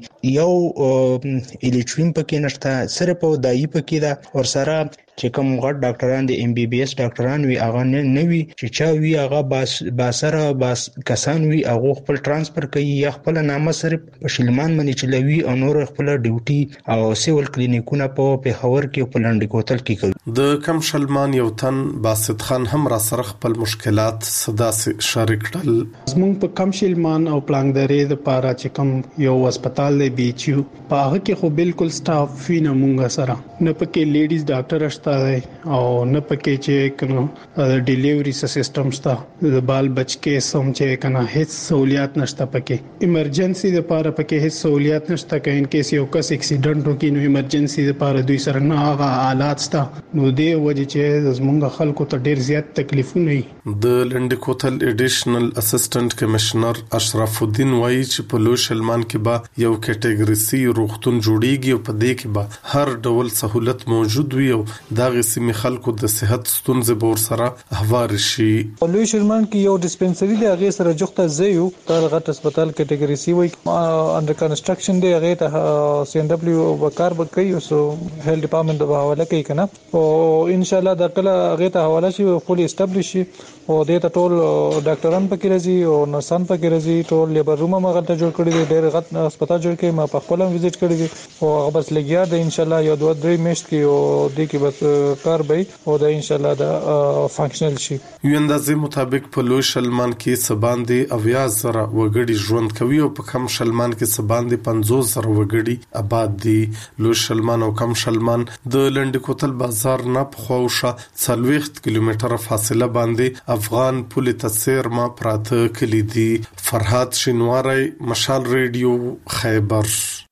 یو الیټرین پکې نشته، صرف او دایي پکې ده، او سره چې کوم غټ ډاکټران د ام بي بي اس ډاکټران وي هغه نه وي چې چا وي هغه باس باسره باس کسان وي هغه خپل ترانسفر کوي یا خپل نامه صرف په شلمان باندې چلوي او نور خپل ډیوټي او سیول کلینیکونه په پیښور کې په لنډ کوتل کې کوي. د کم شلمان یو تن باسط خان هم را سره خپل مشکلات صدا شریک کړل. زمونږ په کم شلمان او پلانګدارې د پاره چې کوم یو هسپتال دی بي ایچ یو په هغه کې خو بالکل سټاف فینه مونږ سره نه پکې لیډیز ډاکټر شته او نه پکې چې کنه ډیلیوري سیستم شته د بال بچ کې سم چې کنه هیڅ سہولیات نشته، پکې ایمرجنسي لپاره پکې هیڅ سہولیات نشته، که ان کیس یو کس اکسیډنټ وکړي نو ایمرجنسي لپاره دوی سره نه هغه حالات شته، نو دې وجه چې زمونږ خلکو ته ډیر زیات تکلیفونه وي. د لنډ کوتل ایډیشنل اسسټنټ کمشنر اشرف الدین وایي چې په لوی شلمان کې به یو کټګوري سي روغتون جوړیږي او په دې کې به هر ډول سہولت موجود وي او دغه سیمې خلکو د صحت ستونزې بور سره هوار شي. لوی شلمان کې یو ډیسپنسری دی هغه سره جوخته زیو تر غټ هسپتال کټګوري سی وای انډر کنسټرکشن دی هغه ته سی ان دبليو وکړ بکې سو هیلث ډپارټمنٹ به حواله کوي کنه او ان شاء الله د کله هغه ته حواله شي فولي اسټابلیش شي او د ته ټول ډاکټران پکې راځي او نرسان پکې راځي، ټول لیبر روم هم غلطه جوړ کړی دی، ډېر غټ هسپتال جوړ کړي، ما په خپل وزټ کړی دی او هغه بس لګیا دی ان شاء الله یو دوه درې میاشت کې او د کې بس کار به او د ان شاء الله د فنکشنل شي. یو اندازې مطابق په لوی شلمان کې سباندې اویا زره وګړي ژوند کوي او په کم شلمان کې سباندې پنځوس زره وګړي آباد دي. لوی شلمان او کم شلمان د لنډ کوتل بازار نه په خوښه څلوېښت کیلومتره فاصله باندې افغان پولی تصیر ما پراته کلی دي. فرحات شینواری، مشال ریډیو، خیبر.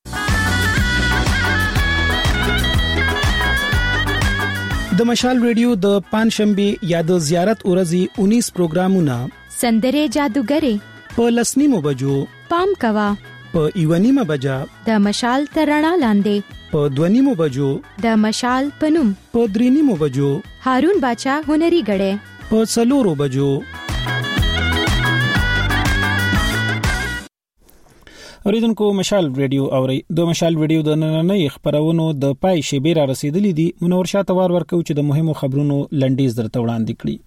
د مشال ریډیو د پنځشنبه یا د زیارت ورځې انیس پروګرامونه سندره جادوګری په لسنیمو بجو پام کوا په ایونیمه بجا د مشال ترڼا لاندې په دونیمو بجو د مشال پنوم په درینیمو بجو هارون باچا هنري غړې په څلورو بجو. اوریدونکو مشال ریډیو اوري د مشال ریډیو د نننۍ خبرونو د پای شیبه را رسیدلې دي. منور شاه توار ورکو چې د مهمو خبرونو لنډیز درته وړاندې کړي.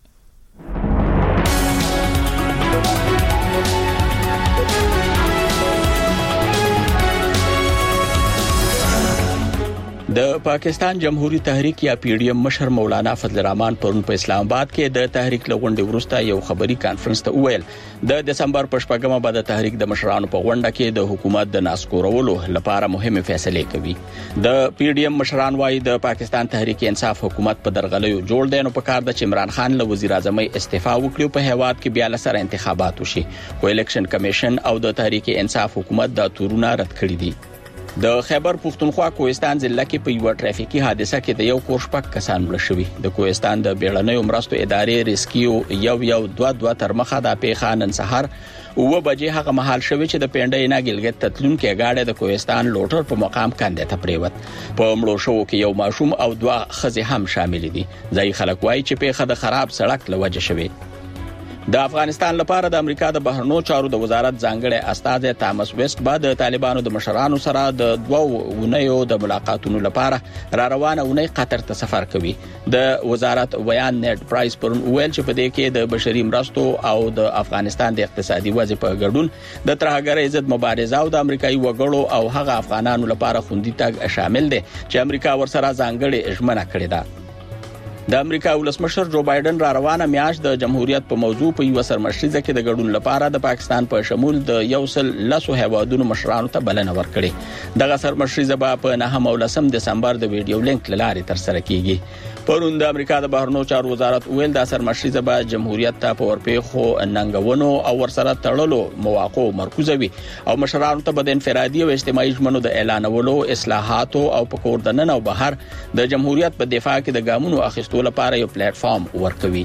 د پاکستان جمهوریت تحریک یا پی ډی ایم مشر مولانا فضل الرحمن پرون په اسلام آباد کې د تحریک لغونډې وروسته یو خبري کانفرنس ته وویل د دسمبر په شپږمه بعد د تحریک د مشرانو په غونډه کې د حکومت د ناسکورولو لپاره مهمه فیصله کوي. د پی ډی ایم مشران وايي د پاکستان تحریک انصاف حکومت په درغلیو جوړ دی، نو په کار د عمران خان له وزیر اعظم استعفا وکړي په هیواد کې بیا لسره انتخابات وشي، خو الیکشن کمیشن او د تحریک انصاف حکومت د تورونه رد کړی دي. د خیبر پښتونخوا کوهستان ضلع کې په یو ټرافیکي حادثه کې د یو کور شپږ کسان مړه شوي. د کوهستان د بیړنیو مرستو ادارې ریسکیو یو یو دوه دوه تر مخه د پیښه نن سهار اوه بجې هغه مهال شوی چې د پینډۍ نه ګلګت تتلون کې گاډه د کوهستان لوټر په مقام کاندې ته پریوت. په مړو شو کې یو ماشوم او دوه خزې هم شامل دي. ځای خلک وایي چې پیښه د خراب سړک لوجه شوی. د افغانستان لپاره د امریکا د بهرنیو چارو د وزارت ځانګړی استازی تامس ویسټ بعد د طالبانو د مشرانو سره د دوه ونیو د ملاقاتونو لپاره را روانه ونی قطر ته سفر کوي. د وزارت ویان نیټ پرایس پرون ویل چې په دې کې د بشري مرستو او د افغانستان د اقتصادي وضع په ګډون د ترهګرۍ ضد مبارزه او د امریکایي وګړو او هغه افغانانو لپاره خوندي تګ شامل دي چې امریکا ورسره ځانګړي ژمنه کړې ده. د امریکا ولسمشر جو بایدن را روانه میاشت د جمهوریت په موضوع په یو سرمشریزه کې د ګډون لپاره د پاکستان په شمول د یو سل لسو هیوادونو مشرانو ته بلنه ورکړي. دغه سرمشریزه په نهم او لسم دسمبر د ویډیو لینک لارې تر سره کیږي. پرون د امریکا د بهرنیو چارو وزارت ویل د سرمشریزه به جمهوریت ته په ورپېخو ننګونو او ورسره تړلو مواقع مرکزوي او مشرانو ته د انفرادي او اجتماعي ژمنو د اعلانولو، اصلاحاتو او په کور دننه او بهر د جمهوریت په دفاع کې د ګامونو اخیستو لپاره یو پلیټ فارم ورکوي.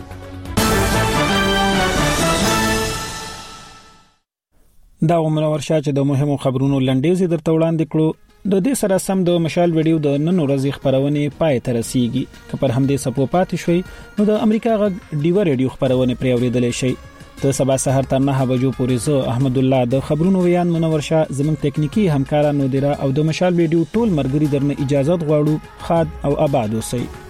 دا ومنور شاه چې د مهمو خبرونو لنډیز درته وړاندې کړو. د دې سره سم د مشال ویډیو د نن ورځې خبرونه پای ته رسیږي. که پر همدې سپو پاتې شوي نو د امریکا غږ ډیو ریډیو خبرونه پرې اوریدلای شي. د سبا سحر تر نه بجو پورې زه احمد الله د خبرونو ویان منور شاه زموږ تکنیکی همکارانو دیره او د مشال ویډیو ټول مرګري درنه اجازه غواړو. خاد او آباد اوسئ.